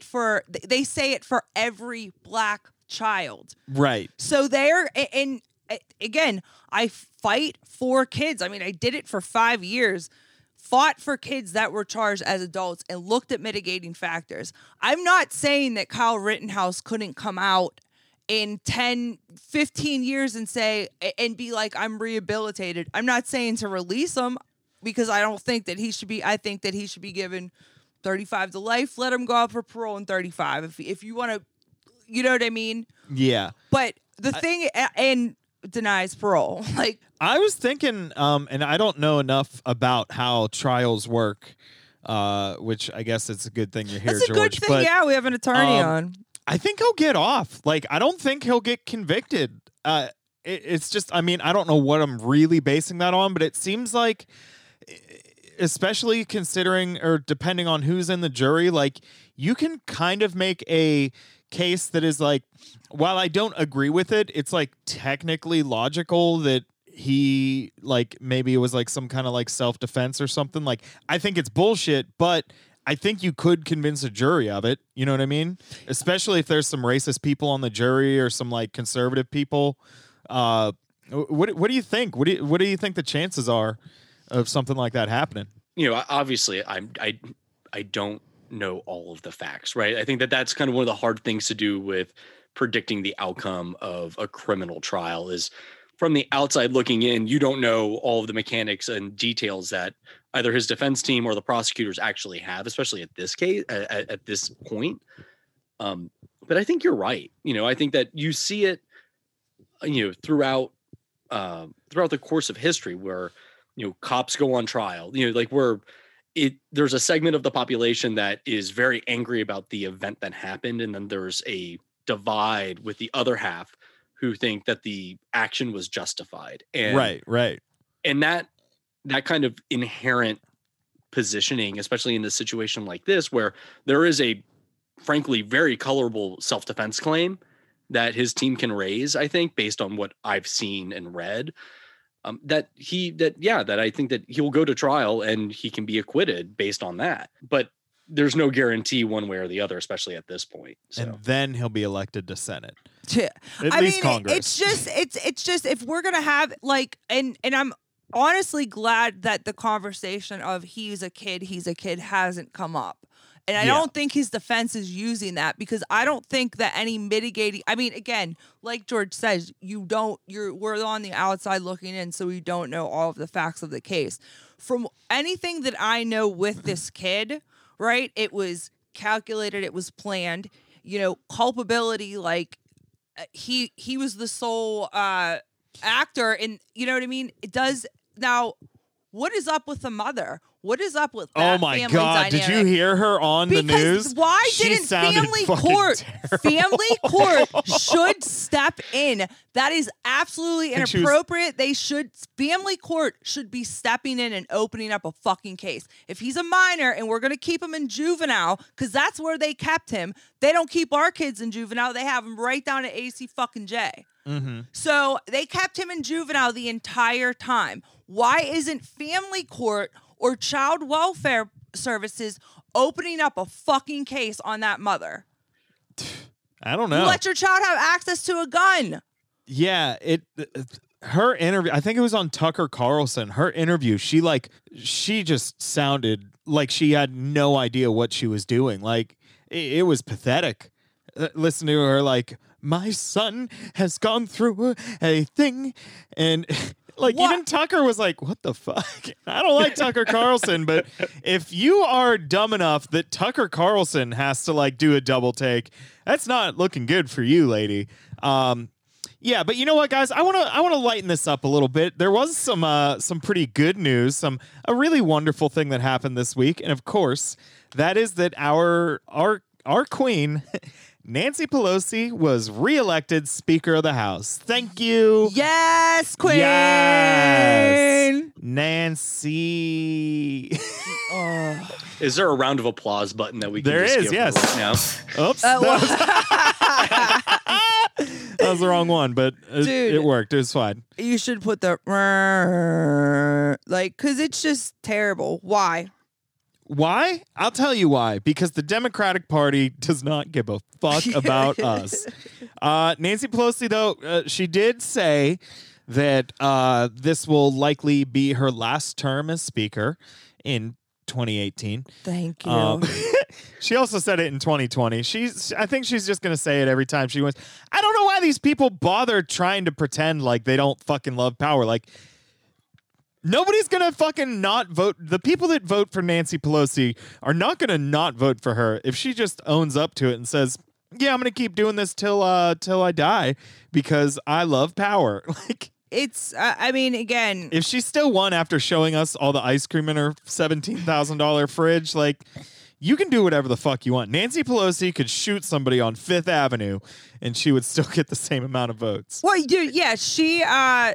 [SPEAKER 2] it for every black child.
[SPEAKER 1] Right.
[SPEAKER 2] So and again, I fight for kids. I mean, I did it for 5 years. Fought for kids that were charged as adults and looked at mitigating factors. I'm not saying that Kyle Rittenhouse couldn't come out in 10, 15 years and be like, I'm rehabilitated. I'm not saying to release him because I don't think that he should be. I think that he should be given 35 to life. Let him go out for parole in 35. If you want to, you know what I mean?
[SPEAKER 1] Yeah.
[SPEAKER 2] But the thing, and denies parole.
[SPEAKER 1] I was thinking, and I don't know enough about how trials work, which I guess it's a good thing you're here,
[SPEAKER 2] that's a
[SPEAKER 1] George.
[SPEAKER 2] good thing.
[SPEAKER 1] But,
[SPEAKER 2] Yeah, we have an attorney on.
[SPEAKER 1] I think he'll get off. I don't think he'll get convicted. It's just, I mean, I don't know what I'm really basing that on, but it seems like, especially considering or depending on who's in the jury, you can kind of make a case that is while I don't agree with it, it's technically logical that he maybe it was some kind of self-defense or something. I think it's bullshit, but I think you could convince a jury of it. You know what I mean? Especially if there's some racist people on the jury or some conservative people. What do you think? What do you think the chances are of something like that happening?
[SPEAKER 3] Obviously I don't know all of the facts, right? I think that's kind of one of the hard things to do with predicting the outcome of a criminal trial. Is from the outside looking in, you don't know all of the mechanics and details that either his defense team or the prosecutors actually have, especially at this case, at this point. But I think you're right. I think that you see it, throughout the course of history where, cops go on trial, there's a segment of the population that is very angry about the event that happened. And then there's a divide with the other half who think that the action was justified. And
[SPEAKER 1] right.
[SPEAKER 3] And that kind of inherent positioning, especially in a situation like this, where there is a frankly very colorable self-defense claim that his team can raise, I think, based on what I've seen and read, that I think that he'll go to trial and he can be acquitted based on that. But there's no guarantee one way or the other, especially at this point. So.
[SPEAKER 1] And then he'll be elected to Senate.
[SPEAKER 2] Yeah.
[SPEAKER 1] At least Congress.
[SPEAKER 2] It's just if we're gonna have and I'm honestly glad that the conversation of he's a kid hasn't come up. And I don't think his defense is using that, because I don't think that any mitigating, again, like George says, we're on the outside looking in, so we don't know all of the facts of the case. From anything that I know with this kid, right, it was calculated, it was planned, culpability, he was the sole actor, and you know what I mean? It does. Now, what is up with the mother? What is up with that?
[SPEAKER 1] Oh my
[SPEAKER 2] family
[SPEAKER 1] God!
[SPEAKER 2] dynamic?
[SPEAKER 1] Did you hear her on the news?
[SPEAKER 2] Why
[SPEAKER 1] She
[SPEAKER 2] didn't
[SPEAKER 1] sounded
[SPEAKER 2] family
[SPEAKER 1] fucking
[SPEAKER 2] court?
[SPEAKER 1] terrible.
[SPEAKER 2] Family court should step in. That is absolutely
[SPEAKER 1] And she was-
[SPEAKER 2] inappropriate. Family court should be stepping in and opening up a fucking case. If he's a minor and we're gonna keep him in juvenile, because that's where they kept him. They don't keep our kids in juvenile. They have him right down to AC fucking J.
[SPEAKER 1] Mm-hmm.
[SPEAKER 2] So they kept him in juvenile the entire time. Why isn't family court or child welfare services opening up a fucking case on that mother?
[SPEAKER 1] I don't know.
[SPEAKER 2] You let your child have access to a gun.
[SPEAKER 1] Yeah, her interview, I think it was on Tucker Carlson. Her interview, she just sounded like she had no idea what she was doing. It was pathetic. Listen to her my son has gone through a thing, and even Tucker was like, what the fuck? I don't like Tucker Carlson, but if you are dumb enough that Tucker Carlson has to do a double take, that's not looking good for you, lady. Yeah, but you know what, guys? I want to lighten this up a little bit. There was some pretty good news, a really wonderful thing that happened this week, and of course, that is that our queen, Nancy Pelosi, was reelected Speaker of the House. Thank you.
[SPEAKER 2] Yes, Queen.
[SPEAKER 1] Yes. Nancy.
[SPEAKER 3] Is there a round of applause button that we can
[SPEAKER 1] There
[SPEAKER 3] just
[SPEAKER 1] is,
[SPEAKER 3] give
[SPEAKER 1] yes.
[SPEAKER 3] right now?
[SPEAKER 1] Oops. That was the wrong one, but it worked. It was fine.
[SPEAKER 2] You should put the because it's just terrible. Why?
[SPEAKER 1] Why? I'll tell you why. Because the Democratic Party does not give a fuck about us. Nancy Pelosi, though, she did say that this will likely be her last term as Speaker in 2018.
[SPEAKER 2] Thank you.
[SPEAKER 1] She also said it in 2020. I think she's just going to say it every time she wins. I don't know why these people bother trying to pretend like they don't fucking love power. Nobody's going to fucking not vote. The people that vote for Nancy Pelosi are not going to not vote for her if she just owns up to it and says, yeah, I'm going to keep doing this till I die because I love power.
[SPEAKER 2] It's, again.
[SPEAKER 1] If she still won after showing us all the ice cream in her $17,000 fridge, you can do whatever the fuck you want. Nancy Pelosi could shoot somebody on Fifth Avenue and she would still get the same amount of votes.
[SPEAKER 2] Well, dude, yeah, she,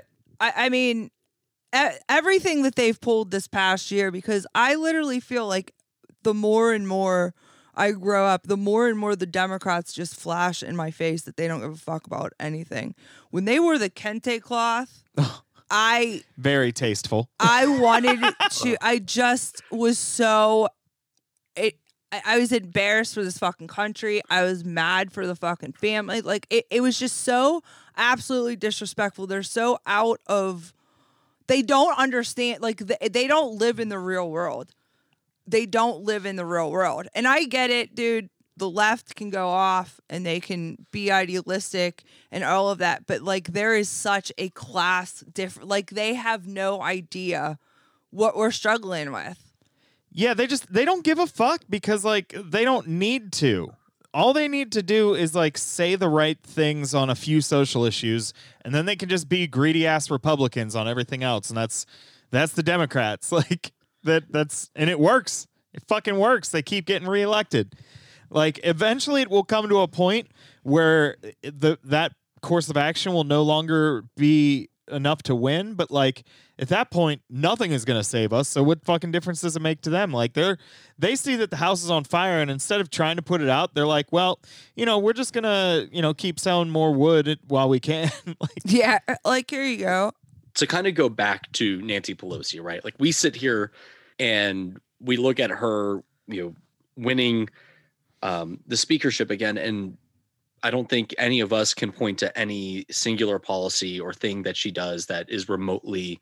[SPEAKER 2] everything that they've pulled this past year, because I literally feel like the more and more I grow up, the more and more the Democrats just flash in my face that they don't give a fuck about anything. When they wore the kente cloth,
[SPEAKER 1] very tasteful.
[SPEAKER 2] I wanted to, I just was so, I was embarrassed for this fucking country. I was mad for the fucking family. It was just so absolutely disrespectful. They're so out of, they don't understand, they don't live in the real world. They don't live in the real world. And I get it, dude. the left can go off and they can be idealistic and all of that, but like there is such a class different. Like they have no idea what we're struggling with.
[SPEAKER 1] Yeah, they don't give a fuck because like they don't need to. All they need to do is like say the right things on a few social issues, and then they can just be greedy ass Republicans on everything else, and that's the Democrats. Like that's and it works. It fucking works. They keep getting reelected. Like eventually it will come to a point where that course of action will no longer be enough to win, but like at that point nothing is going to save us. So what fucking difference does it make to them? Like they see that the house is on fire, and instead of trying to put it out, they're like, well, we're just going to, keep selling more wood while we can. Like,
[SPEAKER 2] yeah, like here you go.
[SPEAKER 3] To kind of go back to Nancy Pelosi, right? Like we sit here and we look at her, winning the speakership again, and I don't think any of us can point to any singular policy or thing that she does that is remotely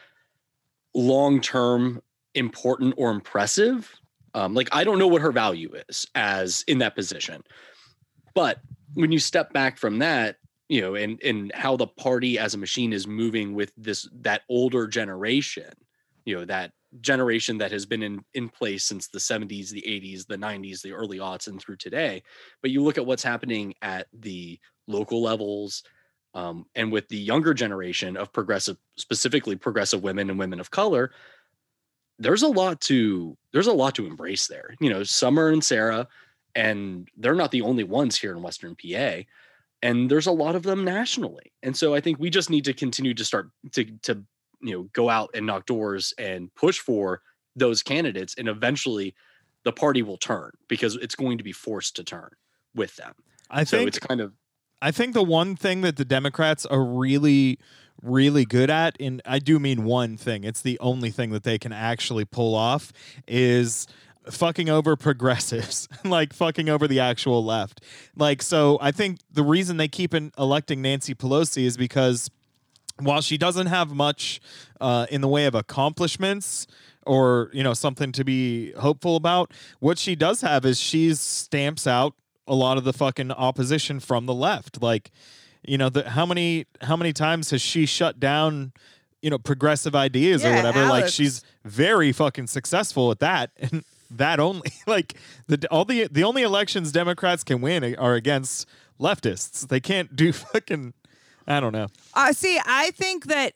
[SPEAKER 3] long-term important or impressive. Like I don't know what her value is as in that position, but when you step back from that, and how the party as a machine is moving with that older generation, that generation that has been in place since the 70s, the 80s, the 90s, the early aughts, and through today. But you look at what's happening at the local levels, and with the younger generation of specifically progressive women and women of color, there's a lot to embrace there. Summer and Sarah, and they're not the only ones here in Western PA. And there's a lot of them nationally. And so I think we just need to continue to start to go out and knock doors and push for those candidates. And eventually the party will turn because it's going to be forced to turn with them. I think
[SPEAKER 1] the one thing that the Democrats are really, really good at, and I do mean one thing, it's the only thing that they can actually pull off, is fucking over progressives, like fucking over the actual left. Like, so I think the reason they keep electing Nancy Pelosi is because while she doesn't have much in the way of accomplishments or, something to be hopeful about, what she does have is she stamps out a lot of the fucking opposition from the left. Like, how many times has she shut down, progressive ideas or whatever?
[SPEAKER 2] Alex.
[SPEAKER 1] Like, she's very fucking successful at that. And that only, like, the only elections Democrats can win are against leftists. They can't do fucking, I don't know.
[SPEAKER 2] I think that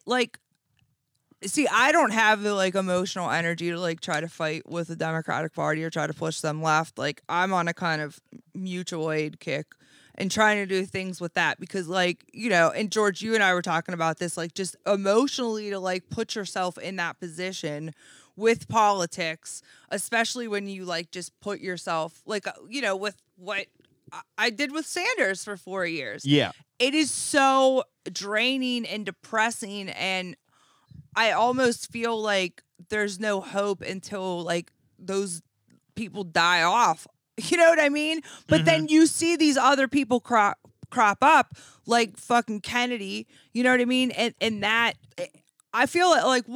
[SPEAKER 2] I don't have the emotional energy to try to fight with the Democratic Party or try to push them left. Like I'm on a kind of mutual aid kick and trying to do things with that because and George, you and I were talking about this, just emotionally to put yourself in that position with politics, especially when you just put yourself with what I did with Sanders for 4 years.
[SPEAKER 1] Yeah.
[SPEAKER 2] It is so draining and depressing, and I almost feel like there's no hope until those people die off. You know what I mean? But then you see these other people crop up, like fucking Kennedy. You know what I mean? And that I feel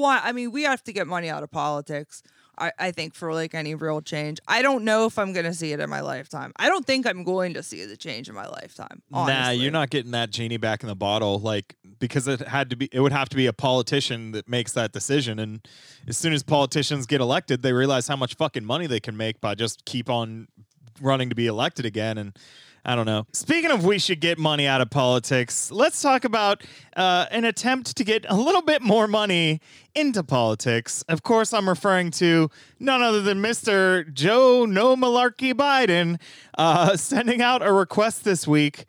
[SPEAKER 2] we have to get money out of politics. I think for any real change. I don't know if I'm going to see it in my lifetime. I don't think I'm going to see the change in my lifetime. Honestly.
[SPEAKER 1] Nah, you're not getting that genie back in the bottle, because it would have to be a politician that makes that decision. And as soon as politicians get elected, they realize how much fucking money they can make by just keep on running to be elected again. And I don't know. Speaking of we should get money out of politics, let's talk about an attempt to get a little bit more money into politics. Of course, I'm referring to none other than Mr. Joe No Malarkey Biden sending out a request this week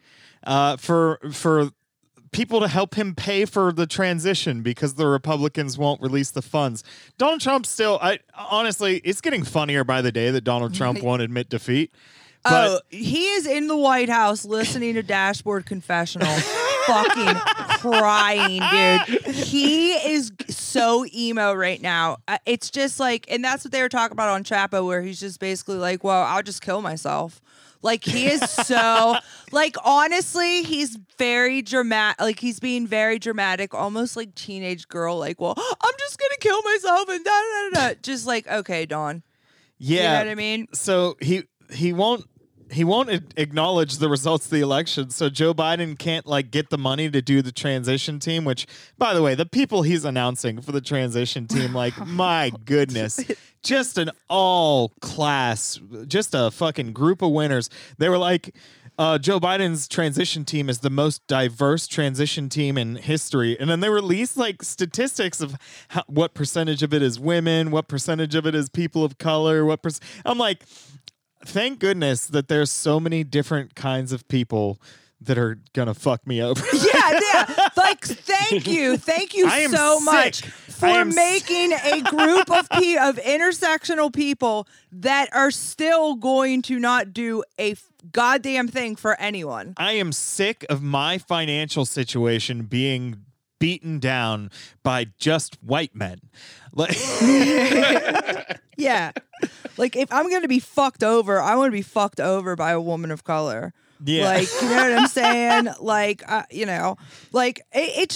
[SPEAKER 1] for people to help him pay for the transition because the Republicans won't release the funds. Donald Trump honestly, it's getting funnier by the day that Donald Trump won't admit defeat. But
[SPEAKER 2] he is in the White House listening to Dashboard Confessional, fucking crying, dude. He is so emo right now. It's just and that's what they were talking about on Chapo, where he's just basically well, I'll just kill myself. He is so, honestly, he's very dramatic. He's being very dramatic, almost like teenage girl. Well, I'm just going to kill myself and da da da da. Just okay, Dawn.
[SPEAKER 1] Yeah.
[SPEAKER 2] You know what I mean?
[SPEAKER 1] So he won't he won't acknowledge the results of the election. So Joe Biden can't like get the money to do the transition team, which, by the way, the people he's announcing for the transition team, like, my goodness, just an all class, just a fucking group of winners. They were like, Joe Biden's transition team is the most diverse transition team in history. And then they released like statistics of what percentage of it is women, what percentage of it is people of color, I'm like, thank goodness that there's so many different kinds of people that are gonna fuck me over.
[SPEAKER 2] Yeah. Like, thank you so much for making a group of intersectional people that are still going to not do a goddamn thing for anyone.
[SPEAKER 1] I am sick of my financial situation being beaten down by just white men. Like,
[SPEAKER 2] yeah. Like, if I'm going to be fucked over, I want to be fucked over by a woman of color.
[SPEAKER 1] Yeah.
[SPEAKER 2] Like, you know what I'm saying? Like, like it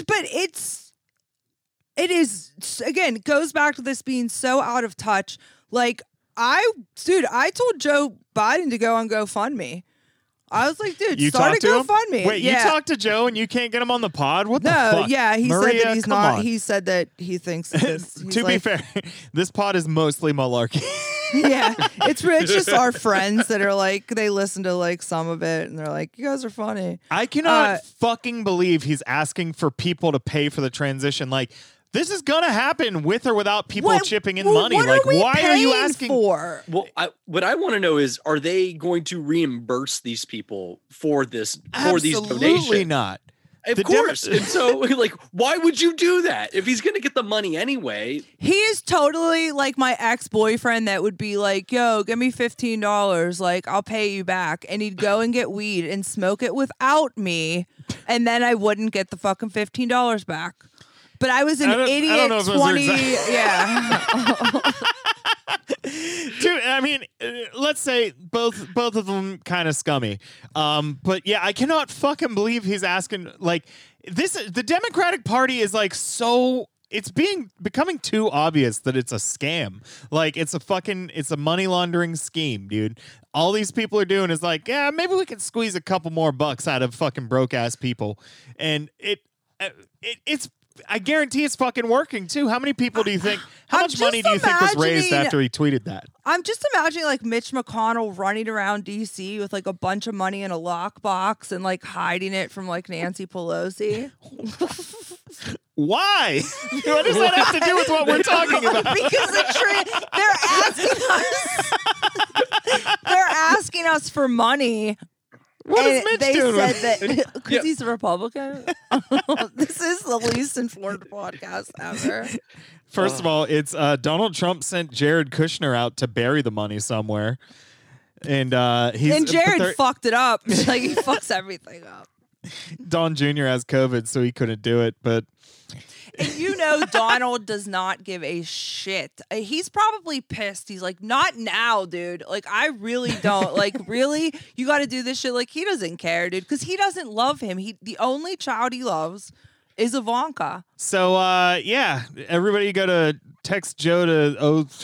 [SPEAKER 2] is, again, it goes back to this being so out of touch. Like, I told Joe Biden to go on GoFundMe. I was like, dude, start a GoFundMe.
[SPEAKER 1] Wait,
[SPEAKER 2] yeah.
[SPEAKER 1] you talked to Joe and you can't get him on the pod? What the
[SPEAKER 2] No,
[SPEAKER 1] fuck?
[SPEAKER 2] yeah, he
[SPEAKER 1] Maria,
[SPEAKER 2] said that he's
[SPEAKER 1] come
[SPEAKER 2] not.
[SPEAKER 1] on.
[SPEAKER 2] He said that he thinks this.
[SPEAKER 1] To be fair, this pod is mostly malarkey.
[SPEAKER 2] Yeah, it's just our friends that are like, they listen to like some of it and they're like, you guys are funny.
[SPEAKER 1] I cannot fucking believe he's asking for people to pay for the transition. Like, this is gonna happen with or without people chipping in money. Like, why are you asking
[SPEAKER 2] for?
[SPEAKER 3] Well, what I want to know is, are they going to reimburse these people for this? For these donations?
[SPEAKER 1] Absolutely not.
[SPEAKER 3] Of course. And so, like, why would you do that if he's going to get the money anyway?
[SPEAKER 2] He is totally like my ex-boyfriend that would be like, yo, give me $15. Like, I'll pay you back. And he'd go and get weed and smoke it without me. And then I wouldn't get the fucking $15 back. But I was an idiot.
[SPEAKER 1] I don't know if
[SPEAKER 2] 20.
[SPEAKER 1] Yeah. Dude, I mean, let's say both of them kind of scummy. But yeah, I cannot fucking believe he's asking like this. The Democratic Party is like so. It's becoming too obvious that it's a scam. Like it's a money laundering scheme, dude. All these people are doing is like, yeah, maybe we can squeeze a couple more bucks out of fucking broke ass people, and it's. I guarantee it's fucking working too. How many people do you think? How much money do you think was raised after he tweeted that?
[SPEAKER 2] I'm just imagining like Mitch McConnell running around DC with like a bunch of money in a lockbox and like hiding it from like Nancy Pelosi.
[SPEAKER 1] Why? What does that have to do with what we're talking about?
[SPEAKER 2] Because they're asking us for money.
[SPEAKER 1] What is Mitch doing?
[SPEAKER 2] They said that because he's a Republican. This is the least informed podcast ever.
[SPEAKER 1] First of all, it's Donald Trump sent Jared Kushner out to bury the money somewhere, and
[SPEAKER 2] Jared fucked it up. Like he fucks everything up.
[SPEAKER 1] Don Jr. has COVID, so he couldn't do it, but.
[SPEAKER 2] And you know Donald does not give a shit. He's probably pissed. He's like, not now, dude. Like, I really don't. Like, really? You got to do this shit? Like, he doesn't care, dude, because he doesn't love him. The only child he loves is Ivanka.
[SPEAKER 1] So, yeah, everybody go to text Joe to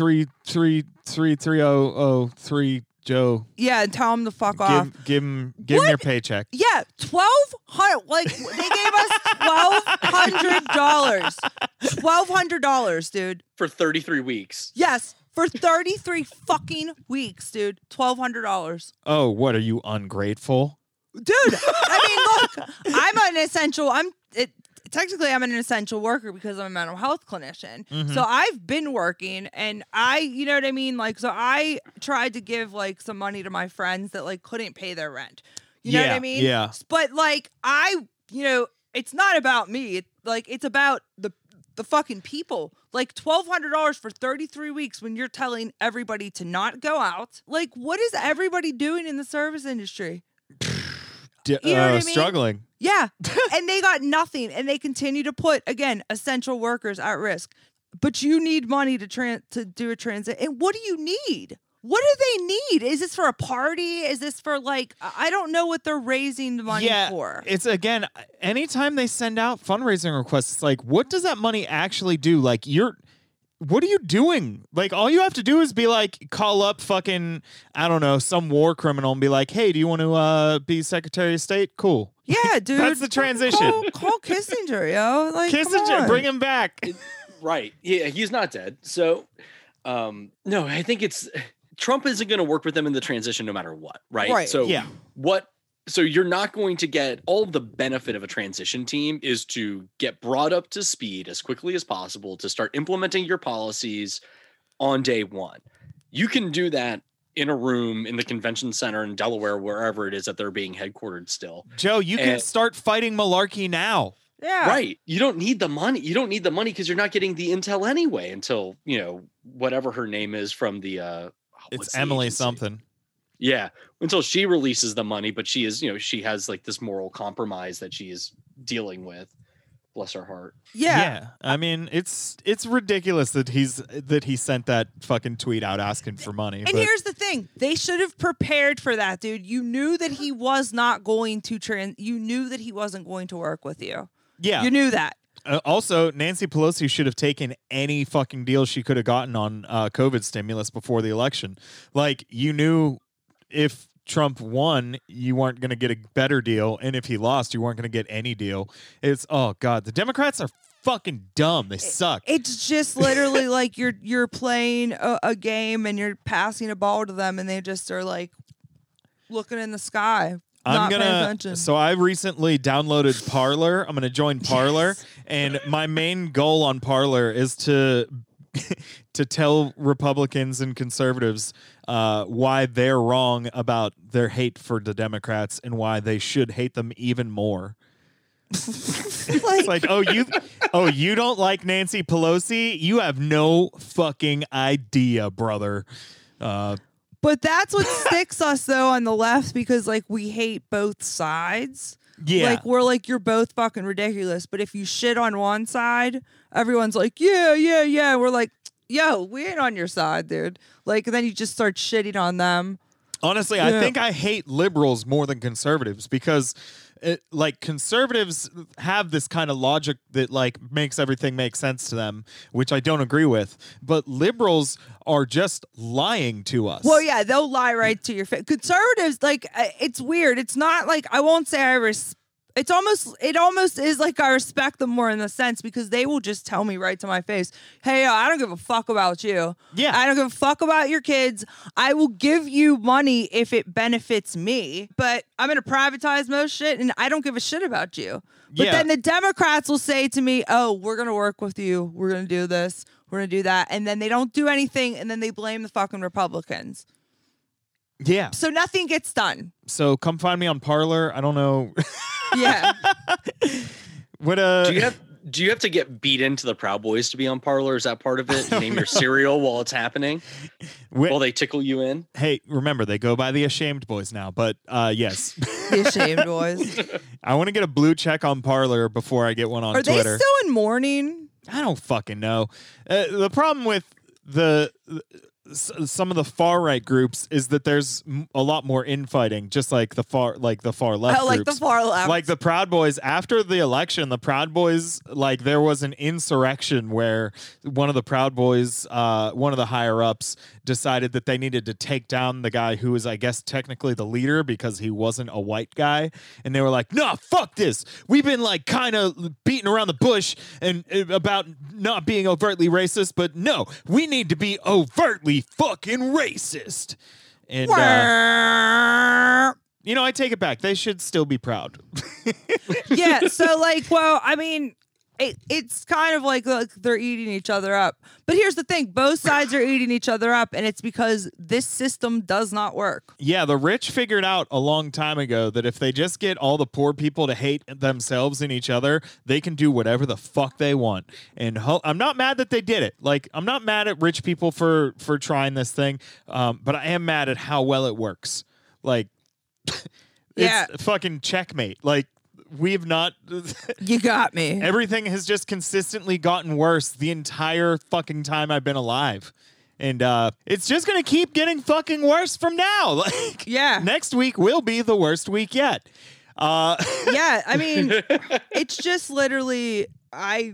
[SPEAKER 1] 0333303 Joe.
[SPEAKER 2] Yeah, and tell him to fuck off.
[SPEAKER 1] Give him your paycheck.
[SPEAKER 2] Yeah, $1,200. Like they gave us $1,200. $1,200, dude.
[SPEAKER 3] For 33 weeks.
[SPEAKER 2] Yes, for 33 fucking weeks, dude. $1,200.
[SPEAKER 1] Oh, what are you ungrateful?
[SPEAKER 2] Dude, I mean, look, technically I'm an essential worker because I'm a mental health clinician.
[SPEAKER 1] Mm-hmm.
[SPEAKER 2] So I've been working and you know what I mean? Like, so I tried to give like some money to my friends that like couldn't pay their rent. You know what I mean?
[SPEAKER 1] Yeah.
[SPEAKER 2] But like it's not about me. It's about the fucking people. Like $1,200 for 33 weeks when you're telling everybody to not go out. Like, what is everybody doing in the service industry? You know what I mean?
[SPEAKER 1] Struggling.
[SPEAKER 2] Yeah. And they got nothing. And they continue to put, again, essential workers at risk. But you need money to do a transit. And what do you need? What do they need? Is this for a party? Is this for like, I don't know what they're raising the money for.
[SPEAKER 1] It's again, anytime they send out fundraising requests, it's like, what does that money actually do? Like what are you doing? Like, all you have to do is be like, call up fucking, I don't know, some war criminal and be like, hey, do you want to be Secretary of State? Cool.
[SPEAKER 2] Yeah, dude.
[SPEAKER 1] That's the transition.
[SPEAKER 2] Call Kissinger, yo. Like, come
[SPEAKER 1] Kissinger,
[SPEAKER 2] on.
[SPEAKER 1] bring him back.
[SPEAKER 3] Right. Yeah, he's not dead. So, no, I think Trump isn't going to work with them in the transition no matter what. Right. So,
[SPEAKER 1] yeah.
[SPEAKER 3] So you're not going to get all of the benefit of a transition team is to get brought up to speed as quickly as possible to start implementing your policies on day one. You can do that in a room in the convention center in Delaware, wherever it is that they're being headquartered still.
[SPEAKER 1] Joe, you can start fighting malarkey now.
[SPEAKER 2] Yeah.
[SPEAKER 3] Right. You don't need the money. You don't need the money because you're not getting the intel anyway until, whatever her name is from the
[SPEAKER 1] It's Emily something.
[SPEAKER 3] Yeah, until she releases the money, but she is, she has like this moral compromise that she is dealing with. Bless her heart.
[SPEAKER 2] Yeah.
[SPEAKER 1] I mean, it's ridiculous that he sent that fucking tweet out asking for money.
[SPEAKER 2] And here's the thing. They should have prepared for that, dude. You knew that he was not going to you knew that he wasn't going to work with you.
[SPEAKER 1] Yeah.
[SPEAKER 2] You knew that.
[SPEAKER 1] Also, Nancy Pelosi should have taken any fucking deal she could have gotten on COVID stimulus before the election. Like, you knew if Trump won, you weren't going to get a better deal, and if he lost, you weren't going to get any deal. It's, oh god, the Democrats are fucking dumb. They suck.
[SPEAKER 2] It's just literally like you're playing a game and you're passing a ball to them, and they just are like looking in the sky.
[SPEAKER 1] So I recently downloaded Parler. I'm gonna join Parler, and my main goal on Parler is to tell Republicans and conservatives why they're wrong about their hate for the Democrats and why they should hate them even more. It's like, you don't like Nancy Pelosi? You have no fucking idea, brother.
[SPEAKER 2] But that's what sticks us though on the left, because like we hate both sides.
[SPEAKER 1] Yeah.
[SPEAKER 2] Like we're like, you're both fucking ridiculous. But if you shit on one side, everyone's like, yeah. We're like, yo, we ain't on your side, dude. Like, then you just start shitting on them.
[SPEAKER 1] Honestly, yeah. I think I hate liberals more than conservatives because conservatives have this kind of logic that like makes everything make sense to them, which I don't agree with. But liberals are just lying to us.
[SPEAKER 2] Well, yeah, they'll lie right to your face. Conservatives, like, it's weird. It's not like, I won't say it almost is like I respect them more in the sense because they will just tell me right to my face, hey, I don't give a fuck about you.
[SPEAKER 1] Yeah.
[SPEAKER 2] I don't give a fuck about your kids. I will give you money if it benefits me, but I'm going to privatize most shit and I don't give a shit about you. But then the Democrats will say to me, oh, we're going to work with you. We're going to do this. We're going to do that. And then they don't do anything. And then they blame the fucking Republicans.
[SPEAKER 1] Yeah.
[SPEAKER 2] So nothing gets done.
[SPEAKER 1] So come find me on Parler. I don't know.
[SPEAKER 2] Yeah.
[SPEAKER 1] What
[SPEAKER 3] do you have to get beat into the Proud Boys to be on Parler? Is that part of it? You name your cereal while it's happening? While they tickle you in?
[SPEAKER 1] Hey, remember, they go by the Ashamed Boys now, but yes.
[SPEAKER 2] The Ashamed Boys.
[SPEAKER 1] I want to get a blue check on Parler before I get one on Twitter.
[SPEAKER 2] Are they still in mourning?
[SPEAKER 1] I don't fucking know. The problem with some of the far right groups is that there's a lot more infighting, just like the far left
[SPEAKER 2] Oh, like
[SPEAKER 1] groups.
[SPEAKER 2] the far left.
[SPEAKER 1] Like the Proud Boys, after the election, the Proud Boys, like there was an insurrection where one of the Proud Boys, one of the higher ups, decided that they needed to take down the guy who was, I guess, technically the leader because he wasn't a white guy. And they were like, nah, fuck this. We've been like kind of beating around the bush and about not being overtly racist, but no, we need to be overtly fucking racist. And I take it back. They should still be proud.
[SPEAKER 2] Yeah, so like, well, I mean, it's kind of like they're eating each other up. But here's the thing, both sides are eating each other up, and it's because this system does not work.
[SPEAKER 1] Yeah, the rich figured out a long time ago that if they just get all the poor people to hate themselves and each other, they can do whatever the fuck they want. And I'm not mad that they did it. Like, I'm not mad at rich people for trying this thing, but I am mad at how well it works. Like, it's fucking checkmate. Like, we've not...
[SPEAKER 2] You got me.
[SPEAKER 1] Everything has just consistently gotten worse the entire fucking time I've been alive. And it's just going to keep getting fucking worse from now. Like, next week will be the worst week yet.
[SPEAKER 2] Yeah, I mean, it's just literally...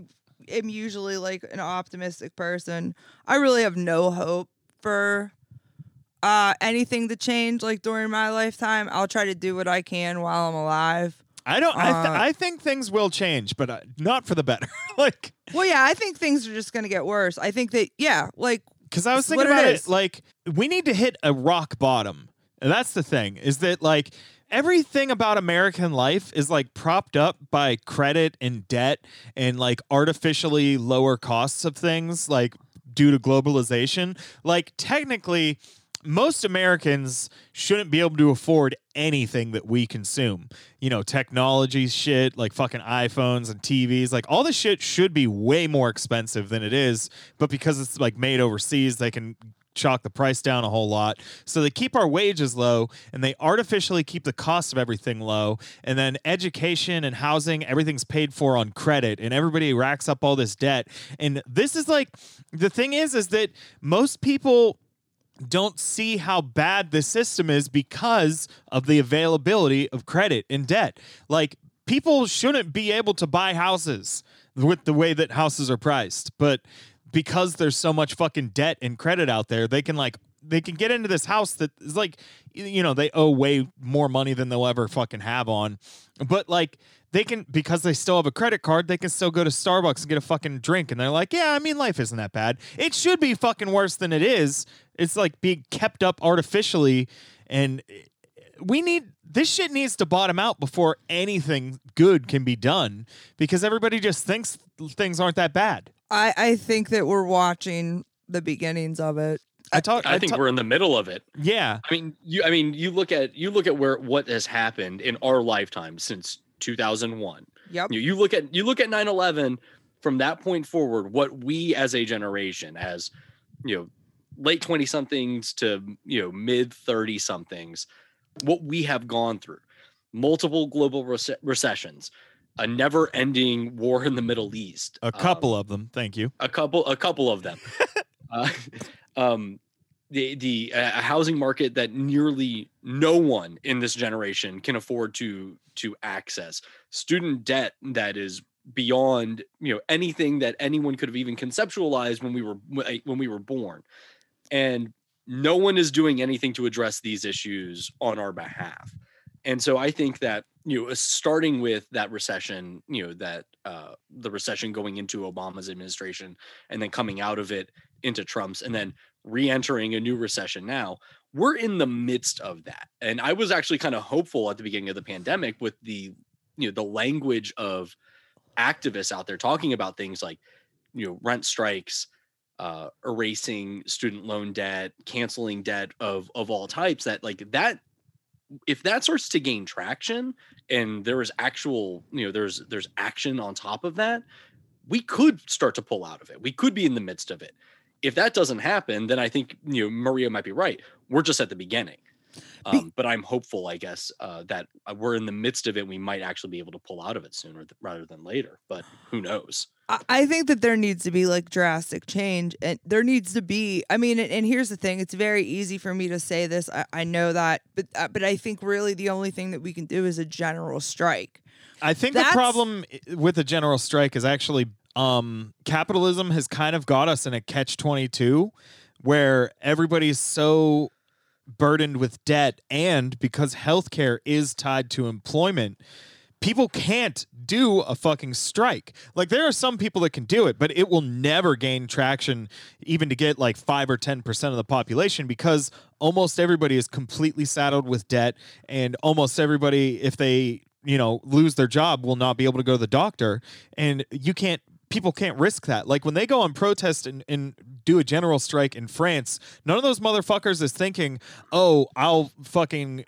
[SPEAKER 2] am usually like an optimistic person. I really have no hope for anything to change like during my lifetime. I'll try to do what I can while I'm alive.
[SPEAKER 1] I think things will change, but not for the better. Like,
[SPEAKER 2] well, yeah, I think things are just going to get worse. I think that, yeah, like,
[SPEAKER 1] because I was thinking about it, like, we need to hit a rock bottom. And that's the thing, is that, like, everything about American life is, like, propped up by credit and debt and, like, artificially lower costs of things, like, due to globalization. Like, technically, most Americans shouldn't be able to afford anything that we consume. You know, technology shit, like fucking iPhones and TVs, like all this shit should be way more expensive than it is. But because it's like made overseas, they can chalk the price down a whole lot. So they keep our wages low and they artificially keep the cost of everything low. And then education and housing, everything's paid for on credit and everybody racks up all this debt. And this is like, the thing is that most people don't see how bad the system is because of the availability of credit and debt. Like, people shouldn't be able to buy houses with the way that houses are priced, but because there's so much fucking debt and credit out there, they can get into this house that is like, you know, they owe way more money than they'll ever fucking have on, but like, they can, because they still have a credit card, they can still go to Starbucks and get a fucking drink. And they're like, yeah, I mean, life isn't that bad. It should be fucking worse than it is. It's like being kept up artificially. And this shit needs to bottom out before anything good can be done, because everybody just thinks things aren't that bad.
[SPEAKER 2] I think that we're watching the beginnings of it.
[SPEAKER 3] I think we're in the middle of it.
[SPEAKER 1] Yeah.
[SPEAKER 3] I mean, you look at what has happened in our lifetime since 2001.
[SPEAKER 2] Yep.
[SPEAKER 3] You look at 9/11 from that point forward, what we as a generation, as you know, late 20 somethings to, you know, mid 30 somethings, what we have gone through, multiple global recessions, a never ending war in the Middle East,
[SPEAKER 1] a couple of them. Thank you.
[SPEAKER 3] A couple of them. The housing market that nearly no one in this generation can afford to access, student debt that is beyond, you know, anything that anyone could have even conceptualized when we were born, and no one is doing anything to address these issues on our behalf. And so I think that, you know, starting with that recession, you know, that the recession going into Obama's administration and then coming out of it into Trump's, and then re-entering a new recession now, we're in the midst of that. And I was actually kind of hopeful at the beginning of the pandemic with the, you know, the language of activists out there talking about things like, you know, rent strikes, erasing student loan debt, canceling debt of all types, that like that, if that starts to gain traction and there is actual, you know, there's action on top of that, we could start to pull out of it. We could be in the midst of it. If that doesn't happen, then I think, you know, Maria might be right. We're just at the beginning. But I'm hopeful, I guess, that we're in the midst of it. We might actually be able to pull out of it sooner rather than later, but who knows?
[SPEAKER 2] I think that there needs to be like drastic change, and there needs to be, I mean, and here's the thing, it's very easy for me to say this. I know that, but I think really the only thing that we can do is a general strike.
[SPEAKER 1] I think the problem with a general strike is actually capitalism has kind of got us in a catch-22 where everybody's so burdened with debt, and because healthcare is tied to employment, people can't do a fucking strike. Like, there are some people that can do it, but it will never gain traction even to get like 5 or 10% of the population, because almost everybody is completely saddled with debt, and almost everybody, if they, you know, lose their job, will not be able to go to the doctor, and people can't risk that. Like, when they go on protest and do a general strike in France, none of those motherfuckers is thinking, oh, I'll fucking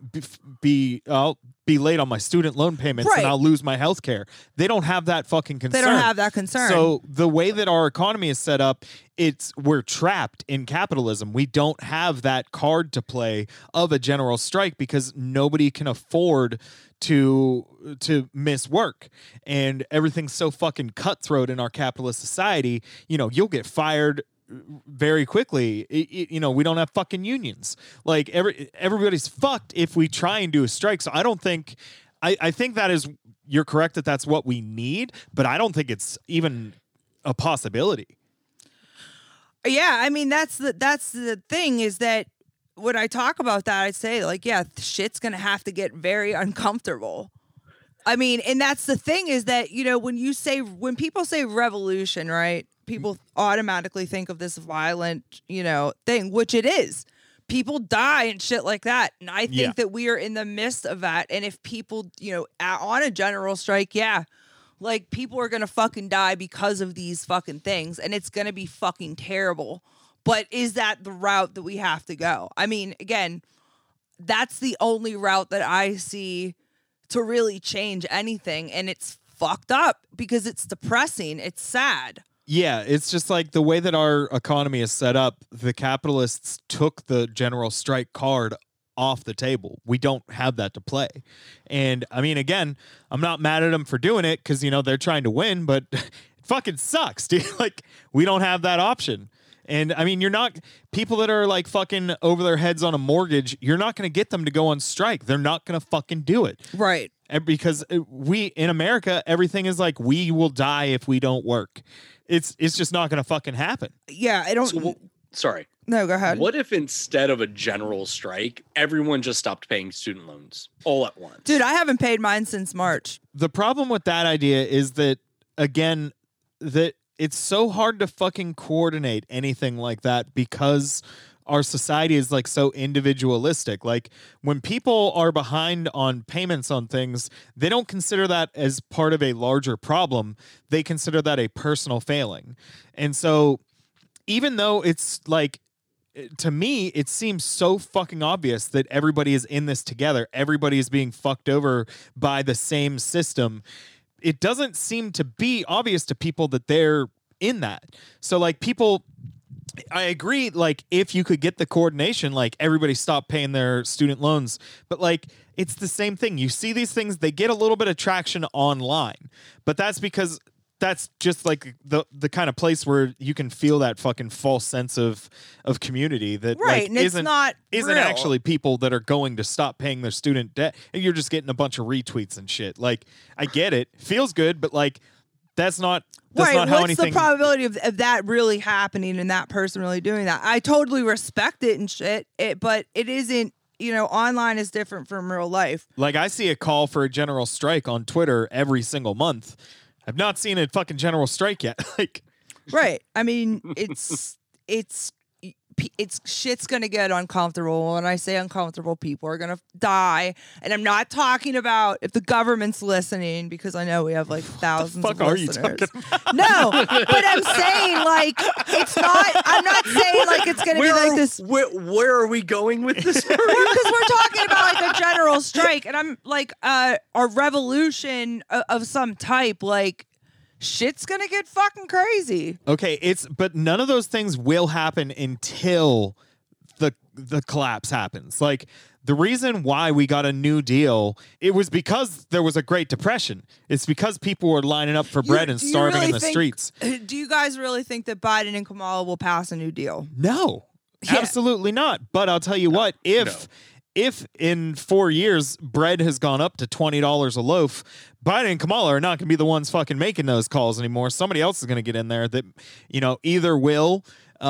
[SPEAKER 1] I'll be late on my student loan payments, right, and I'll lose my health care. They don't have that fucking concern.
[SPEAKER 2] They don't have that concern.
[SPEAKER 1] So the way that our economy is set up, we're trapped in capitalism. We don't have that card to play of a general strike because nobody can afford to miss work, and everything's so fucking cutthroat in our capitalist society. You know, you'll get fired very quickly. You know, we don't have fucking unions. Like, everybody's fucked if we try and do a strike. So I don't think, I think that is, you're correct that that's what we need, but I don't think it's even a possibility.
[SPEAKER 2] Yeah, I mean that's the thing is that when I talk about that, I say like, yeah, shit's gonna have to get very uncomfortable. I mean, and that's the thing is that, you know, when people say revolution, right? People automatically think of this violent, you know, thing, which it is. People die and shit like that. And I think that we are in the midst of that. And if people, you know, on a general strike, yeah, like people are going to fucking die because of these fucking things. And it's going to be fucking terrible. But is that the route that we have to go? I mean, again, that's the only route that I see to really change anything. And it's fucked up because it's depressing. It's sad.
[SPEAKER 1] Yeah, it's just like the way that our economy is set up, the capitalists took the general strike card off the table. We don't have that to play. And I mean, again, I'm not mad at them for doing it because, you know, they're trying to win, but it fucking sucks, dude. Like, we don't have that option. And I mean, people that are like fucking over their heads on a mortgage, you're not going to get them to go on strike. They're not going to fucking do it.
[SPEAKER 2] Right.
[SPEAKER 1] Because in America, everything is like, we will die if we don't work. It's just not going to fucking happen.
[SPEAKER 2] Yeah, I don't.
[SPEAKER 3] Sorry.
[SPEAKER 2] No, go ahead.
[SPEAKER 3] What if instead of a general strike, everyone just stopped paying student loans all at once?
[SPEAKER 2] Dude, I haven't paid mine since March.
[SPEAKER 1] The problem with that idea is that, again, that it's so hard to fucking coordinate anything like that because our society is like so individualistic. Like when people are behind on payments on things, they don't consider that as part of a larger problem. They consider that a personal failing. And so even though it's like, to me, it seems so fucking obvious that everybody is in this together. Everybody is being fucked over by the same system. It doesn't seem to be obvious to people that they're in that. So like people, I agree, like if you could get the coordination, like everybody stop paying their student loans, but like it's the same thing. You see these things, they get a little bit of traction online, but that's because that's just like the kind of place where you can feel that fucking false sense of community that
[SPEAKER 2] right,
[SPEAKER 1] like,
[SPEAKER 2] and it's not
[SPEAKER 1] isn't
[SPEAKER 2] real.
[SPEAKER 1] actually people that are going to stop paying their student debt, and you're just getting a bunch of retweets and shit. Like I get it, feels good, but like that's not
[SPEAKER 2] right.
[SPEAKER 1] not how
[SPEAKER 2] What's
[SPEAKER 1] anything.
[SPEAKER 2] the probability of that really happening and that person really doing that? I totally respect it and shit, but it isn't. You know, online is different from real life.
[SPEAKER 1] Like I see a call for a general strike on Twitter every single month. I've not seen a fucking general strike yet. Like,
[SPEAKER 2] right. I mean, it's shit's gonna get uncomfortable. When I say uncomfortable, people are gonna die. And I'm not talking about if the government's listening, because I know we have like thousands
[SPEAKER 1] what the fuck
[SPEAKER 2] of
[SPEAKER 1] are
[SPEAKER 2] listeners.
[SPEAKER 1] you talking about?
[SPEAKER 2] No, but I'm saying like it's not. I'm not saying like it's gonna be like this.
[SPEAKER 3] Where are we going with this?
[SPEAKER 2] Because we're talking about like a general strike, and I'm like a revolution of some type. Like shit's gonna get fucking crazy.
[SPEAKER 1] Okay, but none of those things will happen until the collapse happens. Like the reason why we got a New Deal, it was because there was a Great Depression. It's because people were lining up for bread and starving
[SPEAKER 2] really
[SPEAKER 1] in the streets.
[SPEAKER 2] Do you guys really think that Biden and Kamala will pass a New Deal?
[SPEAKER 1] No, absolutely not. But I'll tell you what, if in 4 years bread has gone up to $20 a loaf, Biden and Kamala are not going to be the ones fucking making those calls anymore. Somebody else is going to get in there that, you know, either will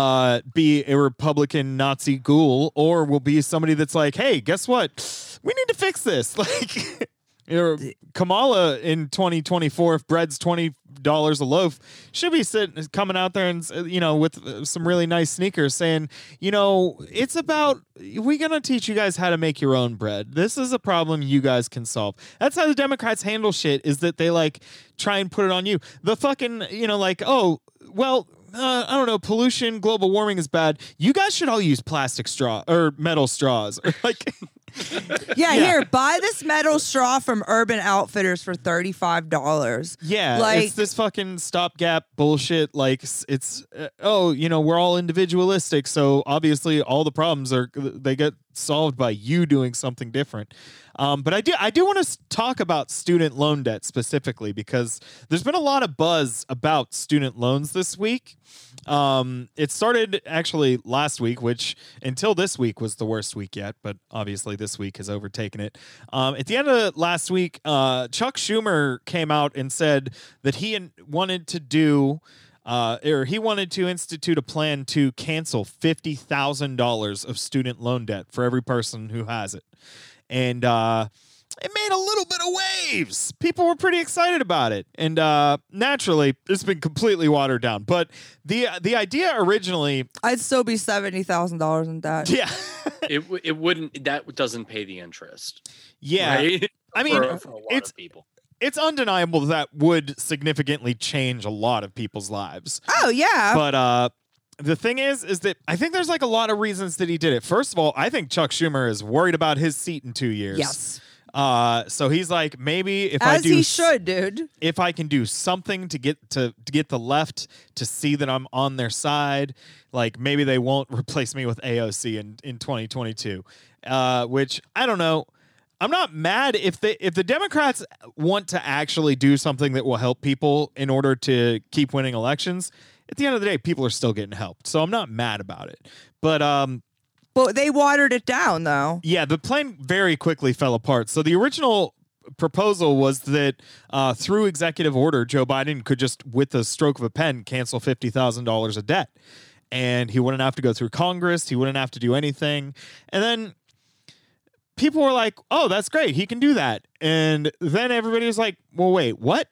[SPEAKER 1] be a Republican Nazi ghoul or will be somebody that's like, hey, guess what? We need to fix this. Like, Kamala in 2024, if bread's $20 a loaf, should be coming out there and, you know, with some really nice sneakers saying, you know, it's about, we're going to teach you guys how to make your own bread. This is a problem you guys can solve. That's how the Democrats handle shit, is that they like try and put it on you. The fucking, you know, like, oh, well, I don't know, pollution, global warming is bad. You guys should all use plastic straw or metal straws. Or like,
[SPEAKER 2] yeah, here, buy this metal straw from Urban Outfitters for $35.
[SPEAKER 1] Yeah,
[SPEAKER 2] like,
[SPEAKER 1] it's this fucking stopgap bullshit. Like, it's you know, we're all individualistic, so obviously all the problems they get solved by you doing something different. But I do want to talk about student loan debt specifically, because there's been a lot of buzz about student loans this week. It started actually last week, which until this week was the worst week yet, but obviously this week has overtaken it. At the end of last week, Chuck Schumer came out and said that he wanted to do or he wanted to institute a plan to cancel $50,000 of student loan debt for every person who has it. And it made a little bit of waves. People were pretty excited about it. And naturally, it's been completely watered down. But the idea originally...
[SPEAKER 2] I'd still be $70,000 in debt.
[SPEAKER 1] Yeah.
[SPEAKER 3] it wouldn't, that doesn't pay the interest.
[SPEAKER 1] Yeah.
[SPEAKER 3] Right?
[SPEAKER 1] I mean,
[SPEAKER 3] for a lot of people.
[SPEAKER 1] It's undeniable that would significantly change a lot of people's lives.
[SPEAKER 2] Oh, yeah.
[SPEAKER 1] But the thing is that I think there's like a lot of reasons that he did it. First of all, I think Chuck Schumer is worried about his seat in 2 years.
[SPEAKER 2] Yes.
[SPEAKER 1] So he's like, maybe if
[SPEAKER 2] As
[SPEAKER 1] I do,
[SPEAKER 2] he should, dude.
[SPEAKER 1] if I can do something to get the left to see that I'm on their side, like maybe they won't replace me with AOC in 2022. Which I don't know. I'm not mad if the Democrats want to actually do something that will help people in order to keep winning elections. At the end of the day, people are still getting helped, so I'm not mad about it. But
[SPEAKER 2] they watered it down, though.
[SPEAKER 1] yeah, the plan very quickly fell apart. So the original proposal was that through executive order, Joe Biden could just, with the stroke of a pen, cancel $50,000 of debt, and he wouldn't have to go through Congress. He wouldn't have to do anything, and then people were like, "Oh, that's great. He can do that." And then everybody was like, "Well, wait, what?"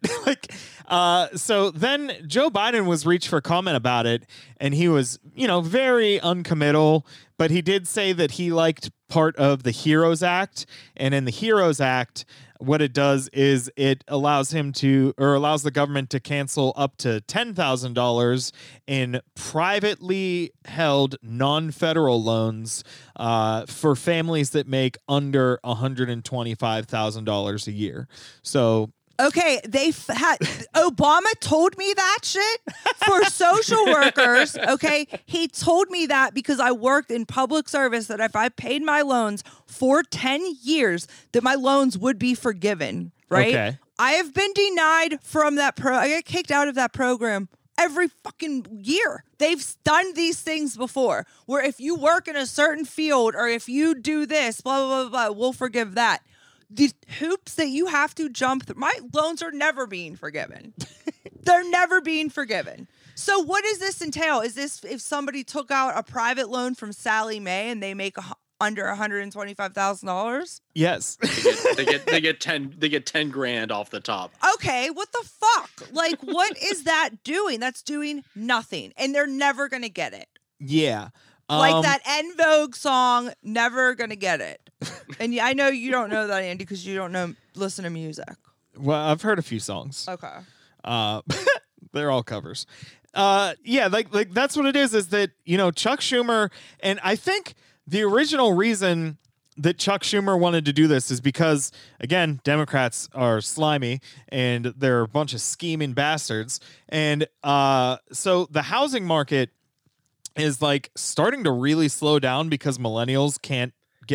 [SPEAKER 1] So then Joe Biden was reached for comment about it, and he was, very uncommittal, but he did say that he liked part of the HEROES Act, and in the HEROES Act, what it does is it allows allows the government to cancel up to $10,000 in privately held non-federal loans for families that make under $125,000 a year. So
[SPEAKER 2] Okay, Obama told me that shit for social workers. Okay, he told me that because I worked in public service, that if I paid my loans for 10 years, that my loans would be forgiven. Right?
[SPEAKER 1] Okay.
[SPEAKER 2] I have been denied from that I get kicked out of that program every fucking year. They've done these things before, where if you work in a certain field or if you do this, blah blah blah blah, we'll forgive that. The hoops that you have to jump through. My loans are never being forgiven. They're never being forgiven. So what does this entail? Is this if somebody took out a private loan from Sally Mae and they make under $125,000?
[SPEAKER 1] yes.
[SPEAKER 3] They get 10 grand off the top.
[SPEAKER 2] Okay, what the fuck? Like, what is that doing? That's doing nothing, and they're never gonna get it.
[SPEAKER 1] Yeah.
[SPEAKER 2] Like that En Vogue song, never gonna get it. And I know you don't know that, Andy, because you don't listen to music.
[SPEAKER 1] Well, I've heard a few songs.
[SPEAKER 2] Okay.
[SPEAKER 1] They're all covers. Yeah, like that's what it is that, Chuck Schumer, and I think the original reason that Chuck Schumer wanted to do this is because, again, Democrats are slimy and they're a bunch of scheming bastards. And so the housing market is like starting to really slow down because millennials can't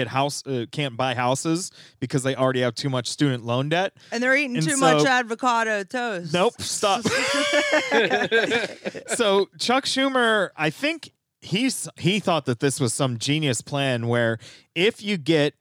[SPEAKER 1] buy houses because they already have too much student loan debt.
[SPEAKER 2] And they're eating too much avocado toast.
[SPEAKER 1] Nope, stop. So Chuck Schumer, I think he thought that this was some genius plan where if you get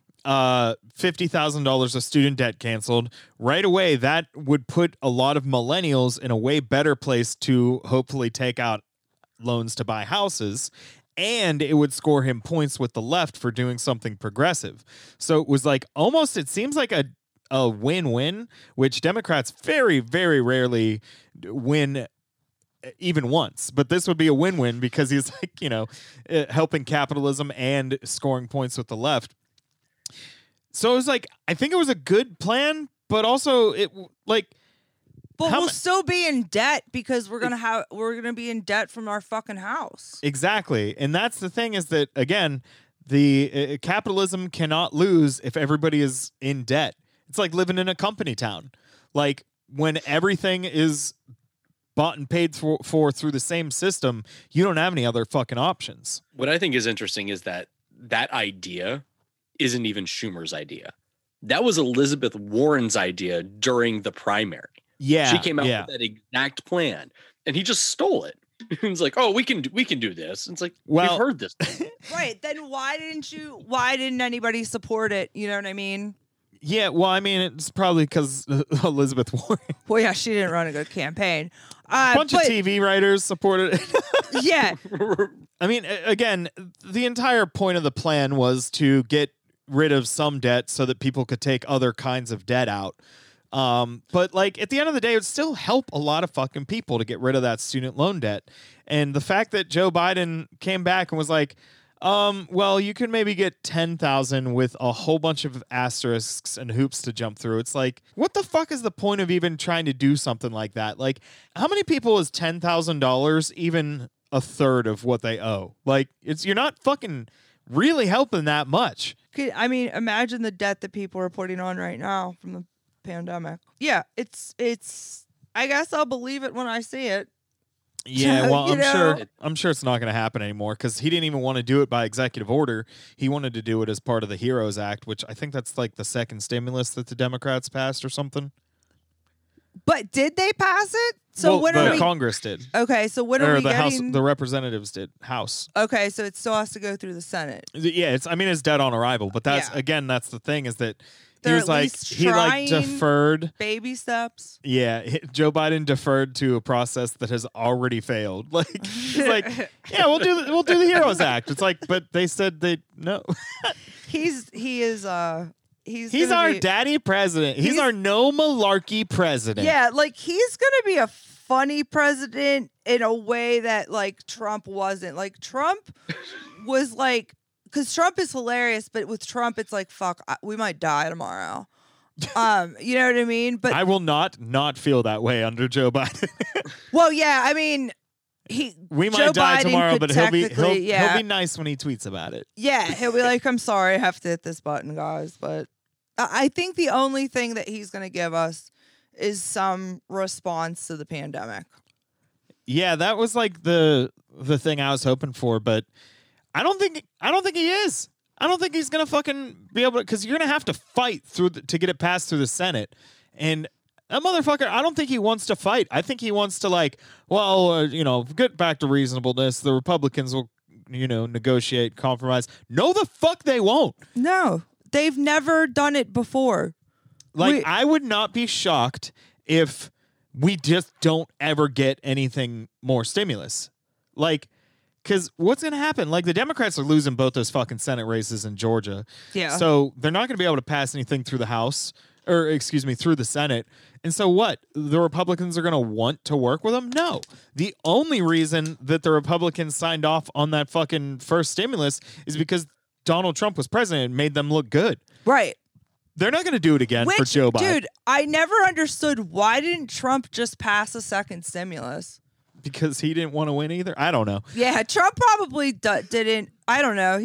[SPEAKER 1] $50,000 of student debt canceled right away, that would put a lot of millennials in a way better place to hopefully take out loans to buy houses, and it would score him points with the left for doing something progressive. So it was like almost, it seems like a win-win, which Democrats very, very rarely win even once. But this would be a win-win because he's like, helping capitalism and scoring points with the left. So it was like, I think it was a good plan, but also
[SPEAKER 2] But we'll still be in debt because we're gonna be in debt from our fucking house.
[SPEAKER 1] Exactly, and that's the thing is that again, the capitalism cannot lose if everybody is in debt. It's like living in a company town. Like when everything is bought and paid for through the same system, you don't have any other fucking options.
[SPEAKER 3] What I think is interesting is that idea isn't even Schumer's idea. That was Elizabeth Warren's idea during the primary.
[SPEAKER 1] Yeah,
[SPEAKER 3] she came out with that exact plan, and he just stole it. He was like, "Oh, we can do this." And it's like, we've heard this.
[SPEAKER 2] Right? Then why didn't anybody support it? You know what I mean?
[SPEAKER 1] Yeah, well, I mean, it's probably because Elizabeth Warren.
[SPEAKER 2] Well, yeah, she didn't run a good campaign.
[SPEAKER 1] A bunch of TV writers supported it.
[SPEAKER 2] Yeah.
[SPEAKER 1] I mean, again, the entire point of the plan was to get rid of some debt so that people could take other kinds of debt out. But like at the end of the day, it would still help a lot of fucking people to get rid of that student loan debt. And the fact that Joe Biden came back and was like, well, you can maybe get 10,000 with a whole bunch of asterisks and hoops to jump through. It's like, what the fuck is the point of even trying to do something like that? Like, how many people is $10,000 even a third of what they owe? Like, you're not fucking really helping that much.
[SPEAKER 2] I mean, imagine the debt that people are putting on right now from the pandemic. Yeah, it's. I guess I'll believe it when I see it.
[SPEAKER 1] Yeah, well,
[SPEAKER 2] You know?
[SPEAKER 1] I'm sure it's not going to happen anymore because he didn't even want to do it by executive order. He wanted to do it as part of the HEROES Act, which I think that's like the second stimulus that the Democrats passed or something.
[SPEAKER 2] But did they pass it? So
[SPEAKER 1] well,
[SPEAKER 2] when are we?
[SPEAKER 1] Congress did.
[SPEAKER 2] Okay, so when are
[SPEAKER 1] Or
[SPEAKER 2] we
[SPEAKER 1] the
[SPEAKER 2] getting?
[SPEAKER 1] House, the representatives did. House.
[SPEAKER 2] Okay, so it still has to go through the Senate.
[SPEAKER 1] Yeah, it's dead on arrival, but that's
[SPEAKER 2] Yeah.
[SPEAKER 1] again, that's the thing is that
[SPEAKER 2] They're
[SPEAKER 1] he was
[SPEAKER 2] at
[SPEAKER 1] like
[SPEAKER 2] least
[SPEAKER 1] he like
[SPEAKER 2] trying.
[SPEAKER 1] deferred.
[SPEAKER 2] Baby steps.
[SPEAKER 1] Yeah, Joe Biden deferred to a process that has already failed. Like he's like, yeah, we'll do the HEROES Act. It's like, but they said no.
[SPEAKER 2] He's
[SPEAKER 1] He's our daddy president. He's our no malarkey president.
[SPEAKER 2] Yeah, like he's gonna be a funny president in a way that like Trump wasn't. Like Trump was like, because Trump is hilarious, but with Trump it's like fuck, we might die tomorrow. You know what I mean? But
[SPEAKER 1] I will not feel that way under Joe Biden.
[SPEAKER 2] well, yeah, I mean.
[SPEAKER 1] We might
[SPEAKER 2] Joe
[SPEAKER 1] die
[SPEAKER 2] Biden
[SPEAKER 1] tomorrow,
[SPEAKER 2] could
[SPEAKER 1] but he'll be
[SPEAKER 2] technically,
[SPEAKER 1] nice when he tweets about it.
[SPEAKER 2] Yeah, he'll be like, I'm sorry, I have to hit this button, guys. But I think the only thing that he's going to give us is some response to the pandemic.
[SPEAKER 1] Yeah, that was like the thing I was hoping for, but I don't think he is. I don't think he's going to fucking be able to, because you're going to have to fight to get it passed through the Senate. And that motherfucker, I don't think he wants to fight. I think he wants to get back to reasonableness. The Republicans will, negotiate, compromise. No, the fuck they won't.
[SPEAKER 2] No, they've never done it before.
[SPEAKER 1] Like, I would not be shocked if we just don't ever get anything more stimulus. Like, because what's going to happen? Like, the Democrats are losing both those fucking Senate races in Georgia.
[SPEAKER 2] Yeah.
[SPEAKER 1] So they're not going to be able to pass anything through the House, through the Senate. And so what? The Republicans are going to want to work with them? No. The only reason that the Republicans signed off on that fucking first stimulus is because Donald Trump was president and made them look good.
[SPEAKER 2] Right.
[SPEAKER 1] They're not going to do it again for Joe Biden.
[SPEAKER 2] Dude, I never understood why didn't Trump just pass a second stimulus?
[SPEAKER 1] Because he didn't want to win either? I don't know.
[SPEAKER 2] Yeah, Trump probably didn't. I don't know.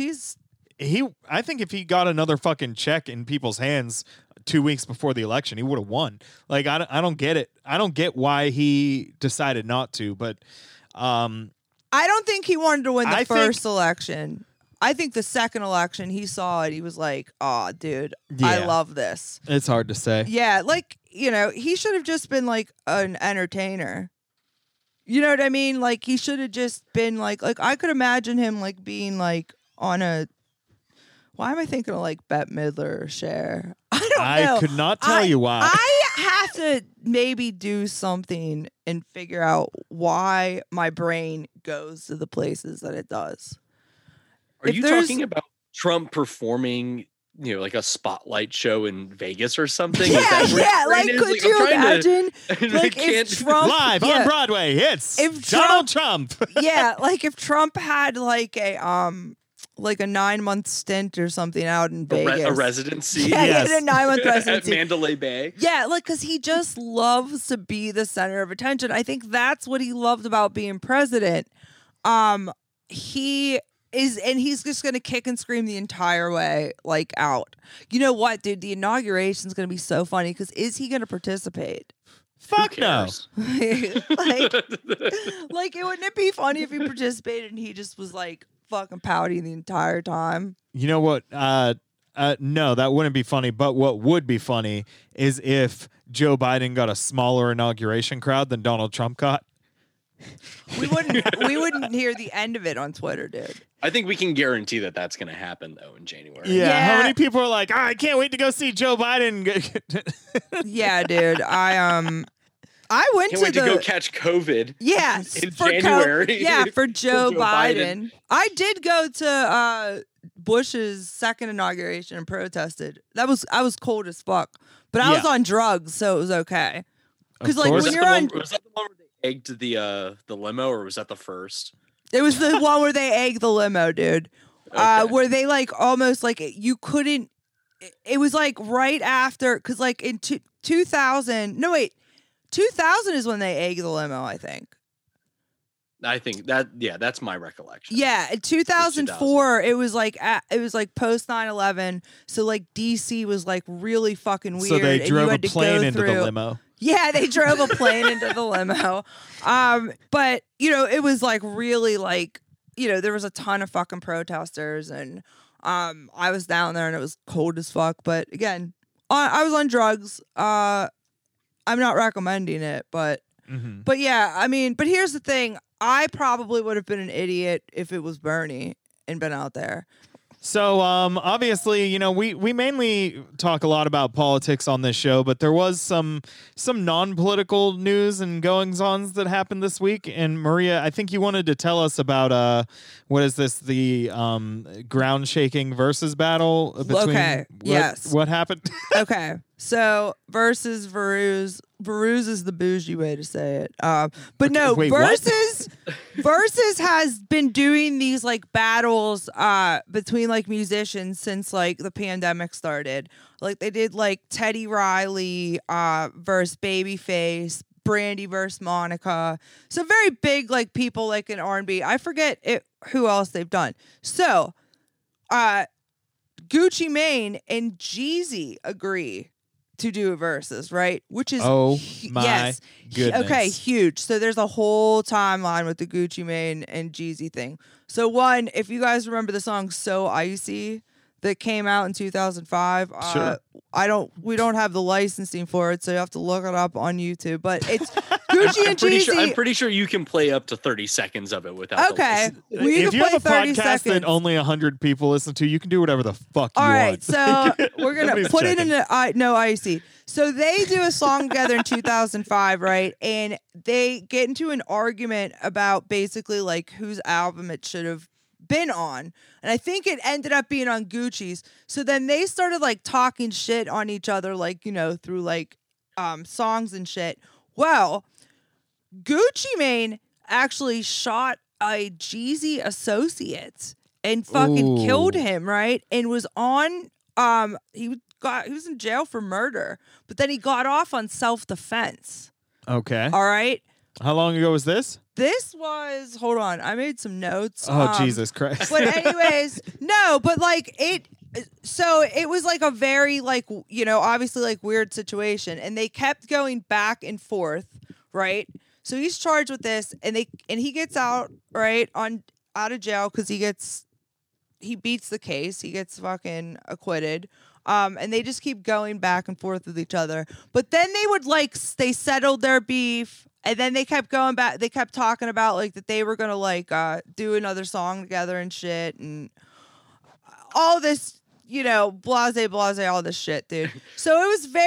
[SPEAKER 1] I think if he got another fucking check in people's hands 2 weeks before the election, he would have won. Like, I don't get it. I don't get why he decided not to, but
[SPEAKER 2] I don't think he wanted to win the first election. I think the second election, he saw it. He was like, oh, dude, I
[SPEAKER 1] Yeah.
[SPEAKER 2] love this.
[SPEAKER 1] it's hard to say.
[SPEAKER 2] Yeah, like, he should have just been like an entertainer. You know what I mean? Like, he should have just been like I could imagine him like being like on a, why am I thinking of like Bette Midler or Cher? I don't know.
[SPEAKER 1] I could not tell you why.
[SPEAKER 2] I have to maybe do something and figure out why my brain goes to the places that it does.
[SPEAKER 3] Are you talking about Trump performing, like a spotlight show in Vegas or something?
[SPEAKER 2] Yeah,
[SPEAKER 3] Is that where
[SPEAKER 2] yeah.
[SPEAKER 3] your
[SPEAKER 2] Like,
[SPEAKER 3] brain is?
[SPEAKER 2] could
[SPEAKER 3] I'm
[SPEAKER 2] you
[SPEAKER 3] trying to-
[SPEAKER 2] imagine?
[SPEAKER 3] I
[SPEAKER 2] Like,
[SPEAKER 3] can't-
[SPEAKER 2] if Trump
[SPEAKER 1] Live on Broadway, it's
[SPEAKER 2] If
[SPEAKER 1] Donald Trump.
[SPEAKER 2] yeah, like if Trump had like a 9-month stint or something out in Vegas,
[SPEAKER 3] a residency
[SPEAKER 2] Yeah, he
[SPEAKER 1] Yes.
[SPEAKER 2] had a 9-month
[SPEAKER 3] at
[SPEAKER 2] residency.
[SPEAKER 3] Mandalay Bay.
[SPEAKER 2] Yeah, like because he just loves to be the center of attention. I think that's what he loved about being president. He is, and he's just gonna kick and scream the entire way, like out. You know what, dude? The inauguration is gonna be so funny because is he gonna participate?
[SPEAKER 1] Fuck no.
[SPEAKER 2] like, wouldn't it be funny if he participated and he just was like fucking pouting the entire time?
[SPEAKER 1] You know what? No, that wouldn't be funny. But what would be funny is if Joe Biden got a smaller inauguration crowd than Donald Trump got.
[SPEAKER 2] We wouldn't hear the end of it on Twitter, dude.
[SPEAKER 3] I think we can guarantee that that's going to happen though in January.
[SPEAKER 1] Yeah. How many people are like, I can't wait to go see Joe Biden?
[SPEAKER 2] Yeah, dude. I went
[SPEAKER 3] Can't wait to go catch COVID.
[SPEAKER 2] Yeah,
[SPEAKER 3] in January.
[SPEAKER 2] For Joe
[SPEAKER 3] Joe
[SPEAKER 2] Biden. I did go to Bush's second inauguration and protested. I was cold as fuck, but I was on drugs, so it was okay. Because like when you're on,
[SPEAKER 3] was that the one where they egged the limo, or was that the first?
[SPEAKER 2] it was the one where they egged the limo, dude.
[SPEAKER 3] Okay.
[SPEAKER 2] Where they like almost like you couldn't. It was like right after, because like in 2000. No wait, 2000 is when they egged the limo, I think.
[SPEAKER 3] I think that that's my recollection.
[SPEAKER 2] Yeah, in 2004, it was like post 9/11, so like DC was like really fucking weird.
[SPEAKER 1] So they
[SPEAKER 2] and
[SPEAKER 1] drove
[SPEAKER 2] you
[SPEAKER 1] a
[SPEAKER 2] had to
[SPEAKER 1] plane
[SPEAKER 2] go
[SPEAKER 1] into
[SPEAKER 2] through,
[SPEAKER 1] the limo.
[SPEAKER 2] Yeah, they drove a plane into the limo. But you know, it was like really like, you know, there was a ton of fucking protesters, and I was down there and it was cold as fuck. But again, I was on drugs. I'm not recommending it, but yeah, I mean, but here's the thing. I probably would have been an idiot if it was Bernie and been out there.
[SPEAKER 1] So obviously, you know, we mainly talk a lot about politics on this show, but there was some non-political news and goings-ons that happened this week. And Maria, I think you wanted to tell us about what is this, the ground shaking versus battle between what happened?
[SPEAKER 2] Okay. So versus Veruz. Veruz is the bougie way to say it. But no,
[SPEAKER 1] wait,
[SPEAKER 2] Versus has been doing these like battles between like musicians since like the pandemic started. Like they did like Teddy Riley versus Babyface, Brandy versus Monica. So very big like people like in R&B. I forget who else they've done. So Gucci Mane and Jeezy agree to do a versus, right? Which is
[SPEAKER 1] goodness.
[SPEAKER 2] Okay, huge. So there's a whole timeline with the Gucci Mane and Jeezy thing. So one, if you guys remember the song "So Icy" that came out in 2005,
[SPEAKER 1] sure.
[SPEAKER 2] We don't have the licensing for it, so you have to look it up on YouTube. But it's Gucci and Jeezy.
[SPEAKER 3] I'm pretty sure you can play up to 30 seconds of it without.
[SPEAKER 2] Okay,
[SPEAKER 1] if you have a podcast that only 100 people listen to, you can do whatever the fuck you want.
[SPEAKER 2] All right, so we're gonna put it in no icy. So they do a song together in 2005, right? And they get into an argument about basically like whose album it should have been on. And I think it ended up being on Gucci's. So then they started like talking shit on each other, like, you know, through like songs and shit. Well, Gucci Mane actually shot a Jeezy associate and fucking killed him, right? And was on he was in jail for murder, but then he got off on self-defense.
[SPEAKER 1] Okay.
[SPEAKER 2] All right.
[SPEAKER 1] How long ago was this?
[SPEAKER 2] This was, hold on, I made some notes.
[SPEAKER 1] Oh, Jesus Christ.
[SPEAKER 2] But anyways, no, but like it was like a very like, you know, obviously like weird situation, and they kept going back and forth, right? So he's charged with this, and he gets out, right, out of jail because he beats the case, he gets fucking acquitted. And they just keep going back and forth with each other. But then they settled their beef, and then they kept going back. They kept talking about like that they were gonna like do another song together and shit, and all this, you know, blase, all this shit, dude. So it was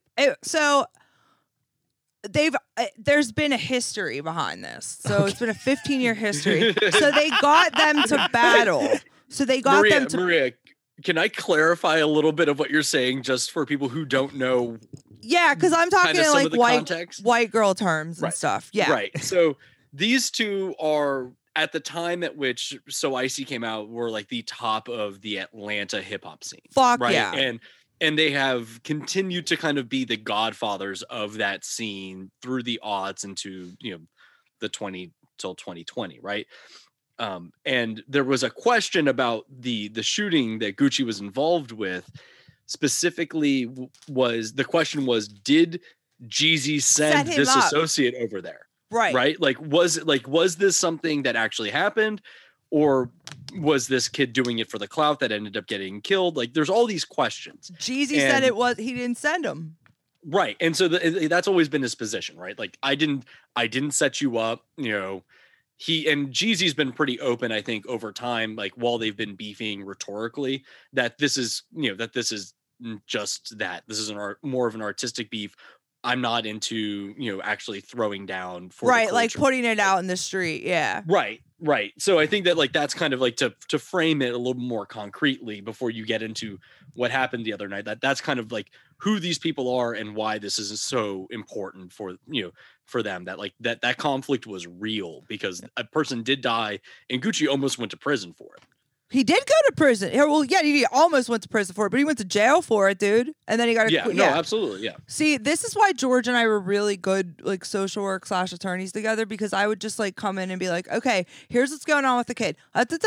[SPEAKER 2] there's been a history behind this. So it's been a 15-year history. So they got them to battle. So they got
[SPEAKER 3] Maria, can I clarify a little bit of what you're saying just for people who don't know?
[SPEAKER 2] Yeah, because I'm talking in like white girl terms and stuff. Yeah.
[SPEAKER 3] Right. So these two are at the time at which So Icy came out were like the top of the Atlanta hip hop scene.
[SPEAKER 2] Fuck
[SPEAKER 3] right?
[SPEAKER 2] yeah.
[SPEAKER 3] And they have continued to kind of be the godfathers of that scene through the aughts into, you know, the 2020, right? And there was a question about the shooting that Gucci was involved with. Specifically, the question was, did Jeezy send this associate over there? Right. Like, was this something that actually happened, or was this kid doing it for the clout that ended up getting killed? Like, there's all these questions.
[SPEAKER 2] Jeezy said he didn't send him.
[SPEAKER 3] Right. And so that's always been his position, right? Like I didn't set you up, he and Jeezy's been pretty open, I think, over time, like while they've been beefing rhetorically, that this is, just that this is more of an artistic beef. I'm not into, actually throwing down for
[SPEAKER 2] right, like putting it out in the street. Yeah.
[SPEAKER 3] Right. So I think that like that's kind of like to frame it a little more concretely before you get into what happened the other night. That's kind of like who these people are and why this is so important for for them. That like that conflict was real because a person did die and Gucci almost went to prison for it.
[SPEAKER 2] He did go to prison. Well, yeah, he almost went to prison for it, but he went to jail for it, dude. And then he got
[SPEAKER 3] absolutely, yeah.
[SPEAKER 2] See, this is why George and I were really good, like social work / attorneys together, because I would just like come in and be like, okay, here's what's going on with the kid,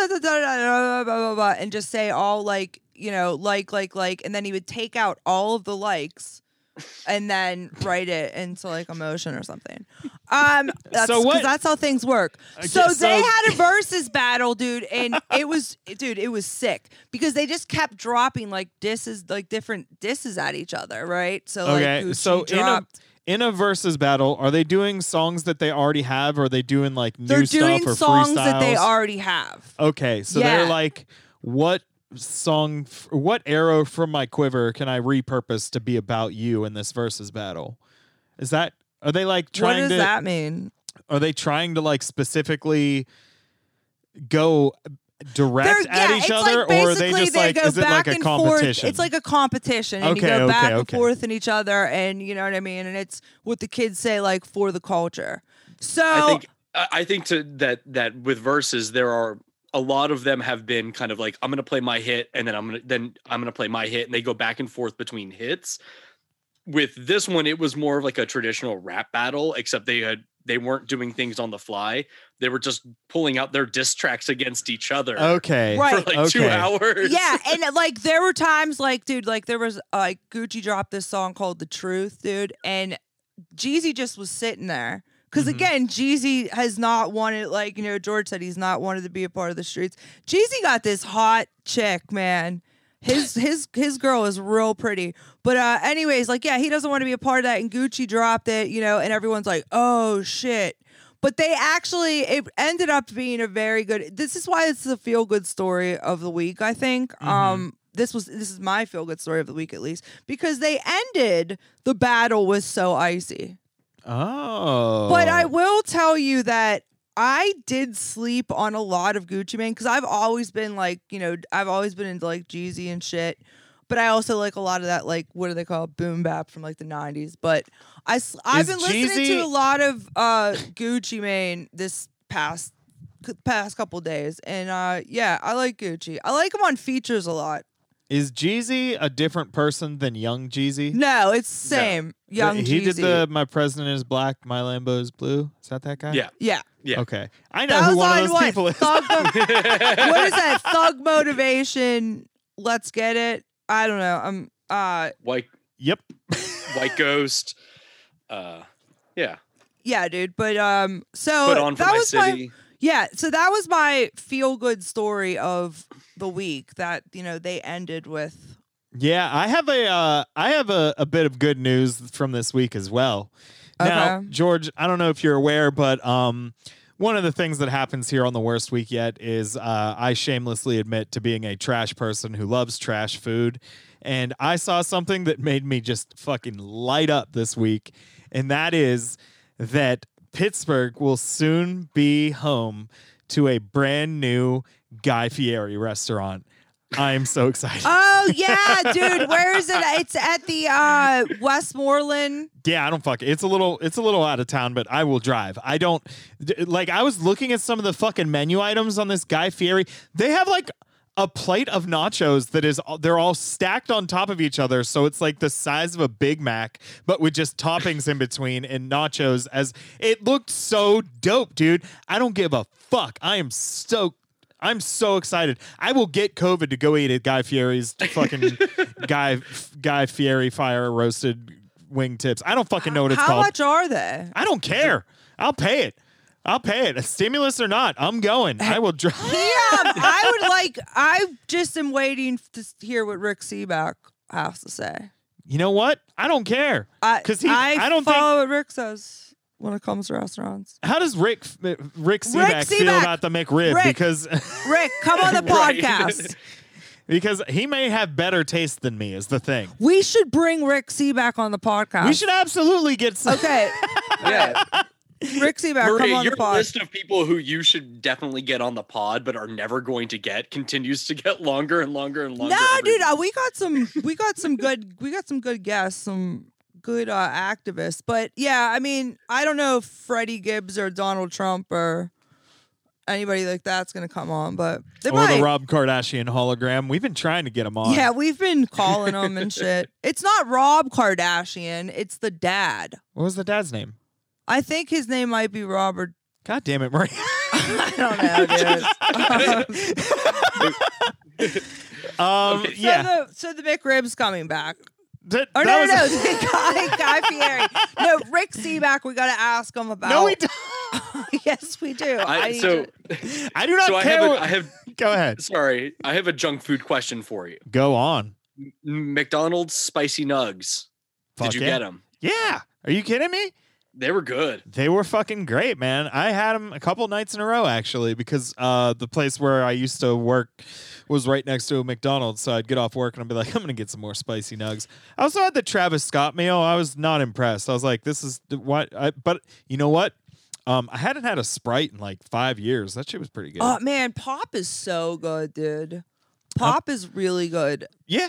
[SPEAKER 2] and just say all like, like, and then he would take out all of the likes. And then write it into like emotion or something. That's how things work. So they had a versus battle, dude, and it was sick because they just kept dropping like disses, like different disses at each other, right? So like Gucci dropped.
[SPEAKER 1] In a versus battle, are they doing songs that they already have, or are they doing like new
[SPEAKER 2] They're
[SPEAKER 1] stuff or
[SPEAKER 2] doing songs that they
[SPEAKER 1] freestyles?
[SPEAKER 2] already have.
[SPEAKER 1] Okay, so they're like, what arrow from my quiver can I repurpose to be about you in this versus battle? Are they like trying to?
[SPEAKER 2] What does that mean?
[SPEAKER 1] Are they trying to like specifically go direct at each other,
[SPEAKER 2] like
[SPEAKER 1] or are they just like, is it like a competition?
[SPEAKER 2] It's like a competition, and you go back and forth in each other, and you know what I mean. And it's what the kids say, like for the culture. So
[SPEAKER 3] I think that with verses there are. A lot of them have been kind of like, I'm going to play my hit and then I'm going to play my hit, and they go back and forth between hits. With this one, it was more of like a traditional rap battle, except they weren't doing things on the fly. They were just pulling out their diss tracks against each other.
[SPEAKER 1] Okay.
[SPEAKER 2] Right.
[SPEAKER 3] For like 2 hours.
[SPEAKER 2] Yeah. And like, there were times like, dude, like there was like Gucci dropped this song called The Truth, dude. And Jeezy just was sitting there. Because again, Jeezy has not wanted, like, George said he's not wanted to be a part of the streets. Jeezy got this hot chick, man. His girl is real pretty. But anyways, like, yeah, he doesn't want to be a part of that. And Gucci dropped it, and everyone's like, oh, shit. But it ended up being a very good, this is why it's a feel-good story of the week, I think. This is my feel-good story of the week, at least. Because they ended the battle with So Icy.
[SPEAKER 1] Oh.
[SPEAKER 2] But I will tell you that I did sleep on a lot of Gucci Mane because I've always been like, I've always been into like Jeezy and shit. But I also like a lot of that, like, what do they call it? Boom bap from like the 90s. But I've been listening to a lot of Gucci Mane this past couple days. And yeah, I like Gucci. I like him on features a lot.
[SPEAKER 1] Is Jeezy a different person than Young Jeezy?
[SPEAKER 2] No, it's the same. No. Young Jeezy.
[SPEAKER 1] He did the My President is Black, My Lambo is Blue. Is that guy?
[SPEAKER 3] Yeah.
[SPEAKER 1] Okay. I know who one of those people is.
[SPEAKER 2] What is that? Thug Motivation. Let's Get It. I don't know.
[SPEAKER 3] White.
[SPEAKER 1] Yep.
[SPEAKER 3] White Ghost. Yeah.
[SPEAKER 2] Yeah, dude. But so
[SPEAKER 3] Put On For
[SPEAKER 2] that
[SPEAKER 3] My
[SPEAKER 2] was
[SPEAKER 3] City.
[SPEAKER 2] so that was my feel-good story of the week that they ended with.
[SPEAKER 1] Yeah, I have a bit of good news from this week as well. Now, George, I don't know if you're aware, but one of the things that happens here on The Worst Week Yet is I shamelessly admit to being a trash person who loves trash food. And I saw something that made me just fucking light up this week. And that is that Pittsburgh will soon be home to a brand new Guy Fieri restaurant. I am so excited.
[SPEAKER 2] Oh, yeah, dude. Where is it? It's at the Westmoreland.
[SPEAKER 1] Yeah, I don't fuck it. It's a little out of town, but I will drive. I don't like. I was looking at some of the fucking menu items on this Guy Fieri. They have like a plate of nachos they're all stacked on top of each other, so it's like the size of a Big Mac, but with just toppings in between and nachos. As it looked so dope, dude. I don't give a fuck. I'm so excited. I will get COVID to go eat at Guy Fieri's fucking Guy Fieri fire roasted wing tips. I don't fucking know what it's called.
[SPEAKER 2] How much are they?
[SPEAKER 1] I don't care. I'll pay it. A stimulus or not, I'm going. I will drive.
[SPEAKER 2] I just am waiting to hear what Rick Seaback has to say.
[SPEAKER 1] You know what? I don't care. Because
[SPEAKER 2] I
[SPEAKER 1] don't
[SPEAKER 2] follow what Rick says when it comes to restaurants.
[SPEAKER 1] How does Rick Seaback feel about the McRib?
[SPEAKER 2] Rick,
[SPEAKER 1] Because
[SPEAKER 2] Rick, come on the podcast.
[SPEAKER 1] Because he may have better taste than me is the thing.
[SPEAKER 2] We should bring Rick Seaback on the podcast.
[SPEAKER 1] We should absolutely get some.
[SPEAKER 2] Okay.
[SPEAKER 3] Yeah.
[SPEAKER 2] Rick Seaback,
[SPEAKER 3] Maria,
[SPEAKER 2] come on
[SPEAKER 3] your
[SPEAKER 2] the pod.
[SPEAKER 3] list of people who you should definitely get on the pod but are never going to get continues to get longer and longer and longer.
[SPEAKER 2] No,
[SPEAKER 3] every
[SPEAKER 2] dude,
[SPEAKER 3] week.
[SPEAKER 2] we got some good guests, some good activists. But yeah, I mean, I don't know if Freddie Gibbs or Donald Trump or anybody like that's gonna come on, but they
[SPEAKER 1] Or
[SPEAKER 2] might.
[SPEAKER 1] the Rob Kardashian hologram. We've been trying to get him on.
[SPEAKER 2] Yeah, we've been calling them and shit. It's not Rob Kardashian, it's the dad.
[SPEAKER 1] What was the dad's name?
[SPEAKER 2] I think his name might be Robert.
[SPEAKER 1] God damn it, Maria.
[SPEAKER 2] I don't know, dude.
[SPEAKER 1] Yeah.
[SPEAKER 2] So the McRib's coming back.
[SPEAKER 1] That
[SPEAKER 2] Oh
[SPEAKER 1] was
[SPEAKER 2] no, Guy Fieri. No, Rick Seaback. We got to ask him about.
[SPEAKER 1] No, we don't.
[SPEAKER 2] Yes, we do.
[SPEAKER 3] I
[SPEAKER 1] do not
[SPEAKER 3] so
[SPEAKER 1] care.
[SPEAKER 3] I have
[SPEAKER 1] Go ahead.
[SPEAKER 3] sorry, I have a junk food question for you.
[SPEAKER 1] Go on.
[SPEAKER 3] McDonald's spicy nugs.
[SPEAKER 1] Fuck
[SPEAKER 3] Did you
[SPEAKER 1] yeah.
[SPEAKER 3] get them?
[SPEAKER 1] Yeah. Are you kidding me?
[SPEAKER 3] They were good.
[SPEAKER 1] They were fucking great, man. I had them a couple nights in a row, actually, because the place where I used to work was right next to a McDonald's. So I'd get off work and I'd be like, I'm going to get some more spicy nugs. I also had the Travis Scott meal. I was not impressed. I was like, this is what? But you know what? I hadn't had a Sprite in like 5 years. That shit was pretty good.
[SPEAKER 2] Oh man, Pop is so good, dude. Pop is really good.
[SPEAKER 1] Yeah.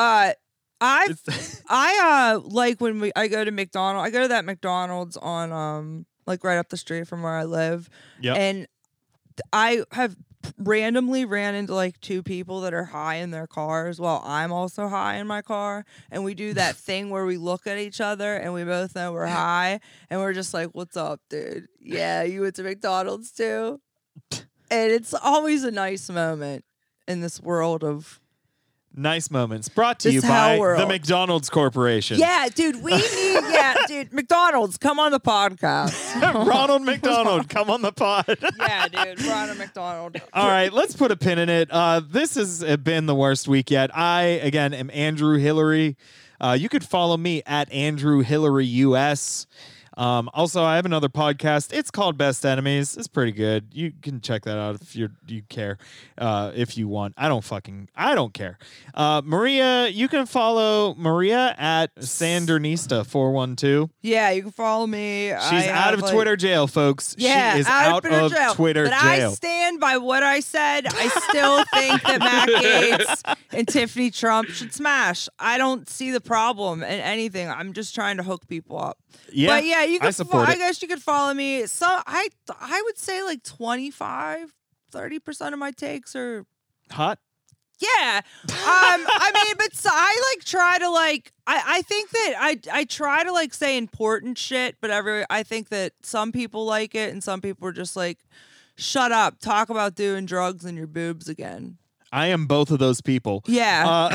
[SPEAKER 2] I like when I go to McDonald's. I go to that McDonald's on like right up the street from where I live.
[SPEAKER 1] Yep.
[SPEAKER 2] And I have randomly ran into like two people that are high in their cars while I'm also high in my car, and we do that thing where we look at each other and we both know we're high and we're just like, "What's up, dude? Yeah, you went to McDonald's too?" And it's always a nice moment in this world of
[SPEAKER 1] Nice moments brought to
[SPEAKER 2] This
[SPEAKER 1] you
[SPEAKER 2] hell
[SPEAKER 1] by
[SPEAKER 2] world.
[SPEAKER 1] the McDonald's Corporation.
[SPEAKER 2] Yeah, dude, we need dude, McDonald's, come on the podcast.
[SPEAKER 1] Ronald McDonald, come on the pod.
[SPEAKER 2] Yeah, dude, Ronald McDonald.
[SPEAKER 1] All right, let's put a pin in it. This has been the worst week yet. I, again, am Andrew Hillary. You could follow me at Andrew Hillary US. Also, I have another podcast. It's called Best Enemies. It's pretty good. You can check that out if you care, if you want. I don't care. Maria, you can follow Maria at Sandernista412.
[SPEAKER 2] Yeah, you can follow me.
[SPEAKER 1] She's out of Twitter jail, folks.
[SPEAKER 2] Yeah,
[SPEAKER 1] she is out of Twitter
[SPEAKER 2] but
[SPEAKER 1] jail.
[SPEAKER 2] I stand by what I said. I still think that Matt Gaetz and Tiffany Trump should smash. I don't see the problem in anything. I'm just trying to hook people up.
[SPEAKER 1] Yeah,
[SPEAKER 2] but yeah, you can.
[SPEAKER 1] I support it.
[SPEAKER 2] I guess you could follow me. So I would say like 25-30% of my takes are
[SPEAKER 1] Hot.
[SPEAKER 2] Yeah. I mean, but so I like try to like I think that I try to like say important shit, but I think that some people like it and some people are just like, shut up, talk about doing drugs and your boobs again.
[SPEAKER 1] I am both of those people.
[SPEAKER 2] Yeah.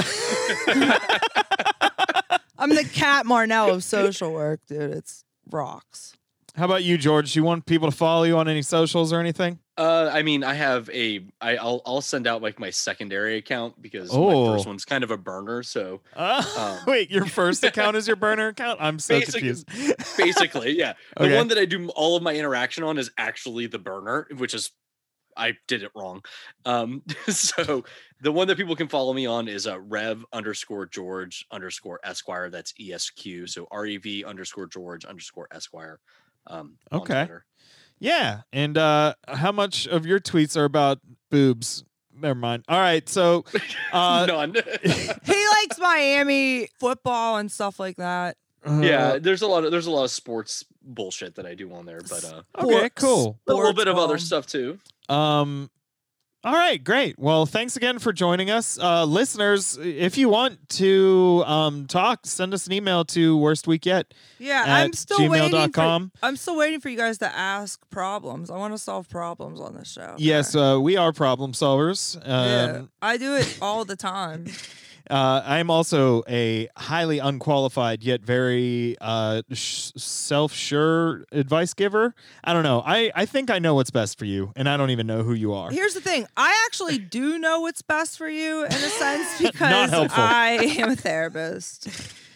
[SPEAKER 2] I'm the Kat Marnell of social work, dude. It's rocks.
[SPEAKER 1] How about you, George? You want people to follow you on any socials or anything?
[SPEAKER 3] I mean, I have I'll send out like my secondary account because my first one's kind of a burner. So
[SPEAKER 1] wait, your first account is your burner account? I'm so confused.
[SPEAKER 3] Basically, yeah. The
[SPEAKER 1] Okay.
[SPEAKER 3] one that I do all of my interaction on is actually the burner, which is I did it wrong. So the one that people can follow me on is Rev_George_Esquire. That's ESQ. So REV_George_Esquire. On
[SPEAKER 1] Okay.
[SPEAKER 3] Twitter.
[SPEAKER 1] Yeah. And how much of your tweets are about boobs? Never mind. All right. So
[SPEAKER 3] None.
[SPEAKER 2] He likes Miami football and stuff like that.
[SPEAKER 3] Yeah, there's a lot of sports bullshit that I do on there, but
[SPEAKER 1] okay, cool.
[SPEAKER 3] a little bit of other
[SPEAKER 2] Sports
[SPEAKER 3] stuff too.
[SPEAKER 1] All right, great. Well, thanks again for joining us. Listeners, if you want to talk, send us an email to worstweekyet.
[SPEAKER 2] Yeah,
[SPEAKER 1] at
[SPEAKER 2] I'm still waiting
[SPEAKER 1] gmail.com.
[SPEAKER 2] I'm still waiting for you guys to ask problems. I want to solve problems on this show.
[SPEAKER 1] Yes, we are problem solvers.
[SPEAKER 2] Yeah, I do it all the time.
[SPEAKER 1] I'm also a highly unqualified yet very self-sure advice giver. I don't know. I think I know what's best for you, and I don't even know who you are.
[SPEAKER 2] Here's the thing. I actually do know what's best for you in a sense
[SPEAKER 1] Not
[SPEAKER 2] because
[SPEAKER 1] helpful.
[SPEAKER 2] I am a therapist.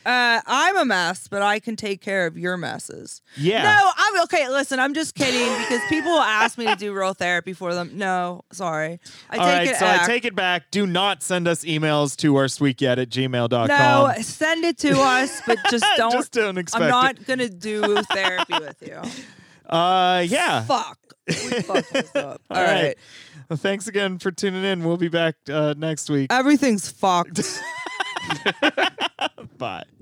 [SPEAKER 2] I'm a mess, but I can take care of your messes.
[SPEAKER 1] Yeah.
[SPEAKER 2] No, I'm okay. Listen, I'm just kidding because people ask me to do real therapy for them. No, sorry.
[SPEAKER 1] I take it back. Do not send us emails to oursweekyet@gmail.com.
[SPEAKER 2] No, send it to us, but just don't.
[SPEAKER 1] Just don't expect
[SPEAKER 2] I'm not gonna do therapy with you.
[SPEAKER 1] Yeah.
[SPEAKER 2] Fuck. We fucked this up.
[SPEAKER 1] All right. Well, thanks again for tuning in. We'll be back next week.
[SPEAKER 2] Everything's fucked.
[SPEAKER 1] Bye.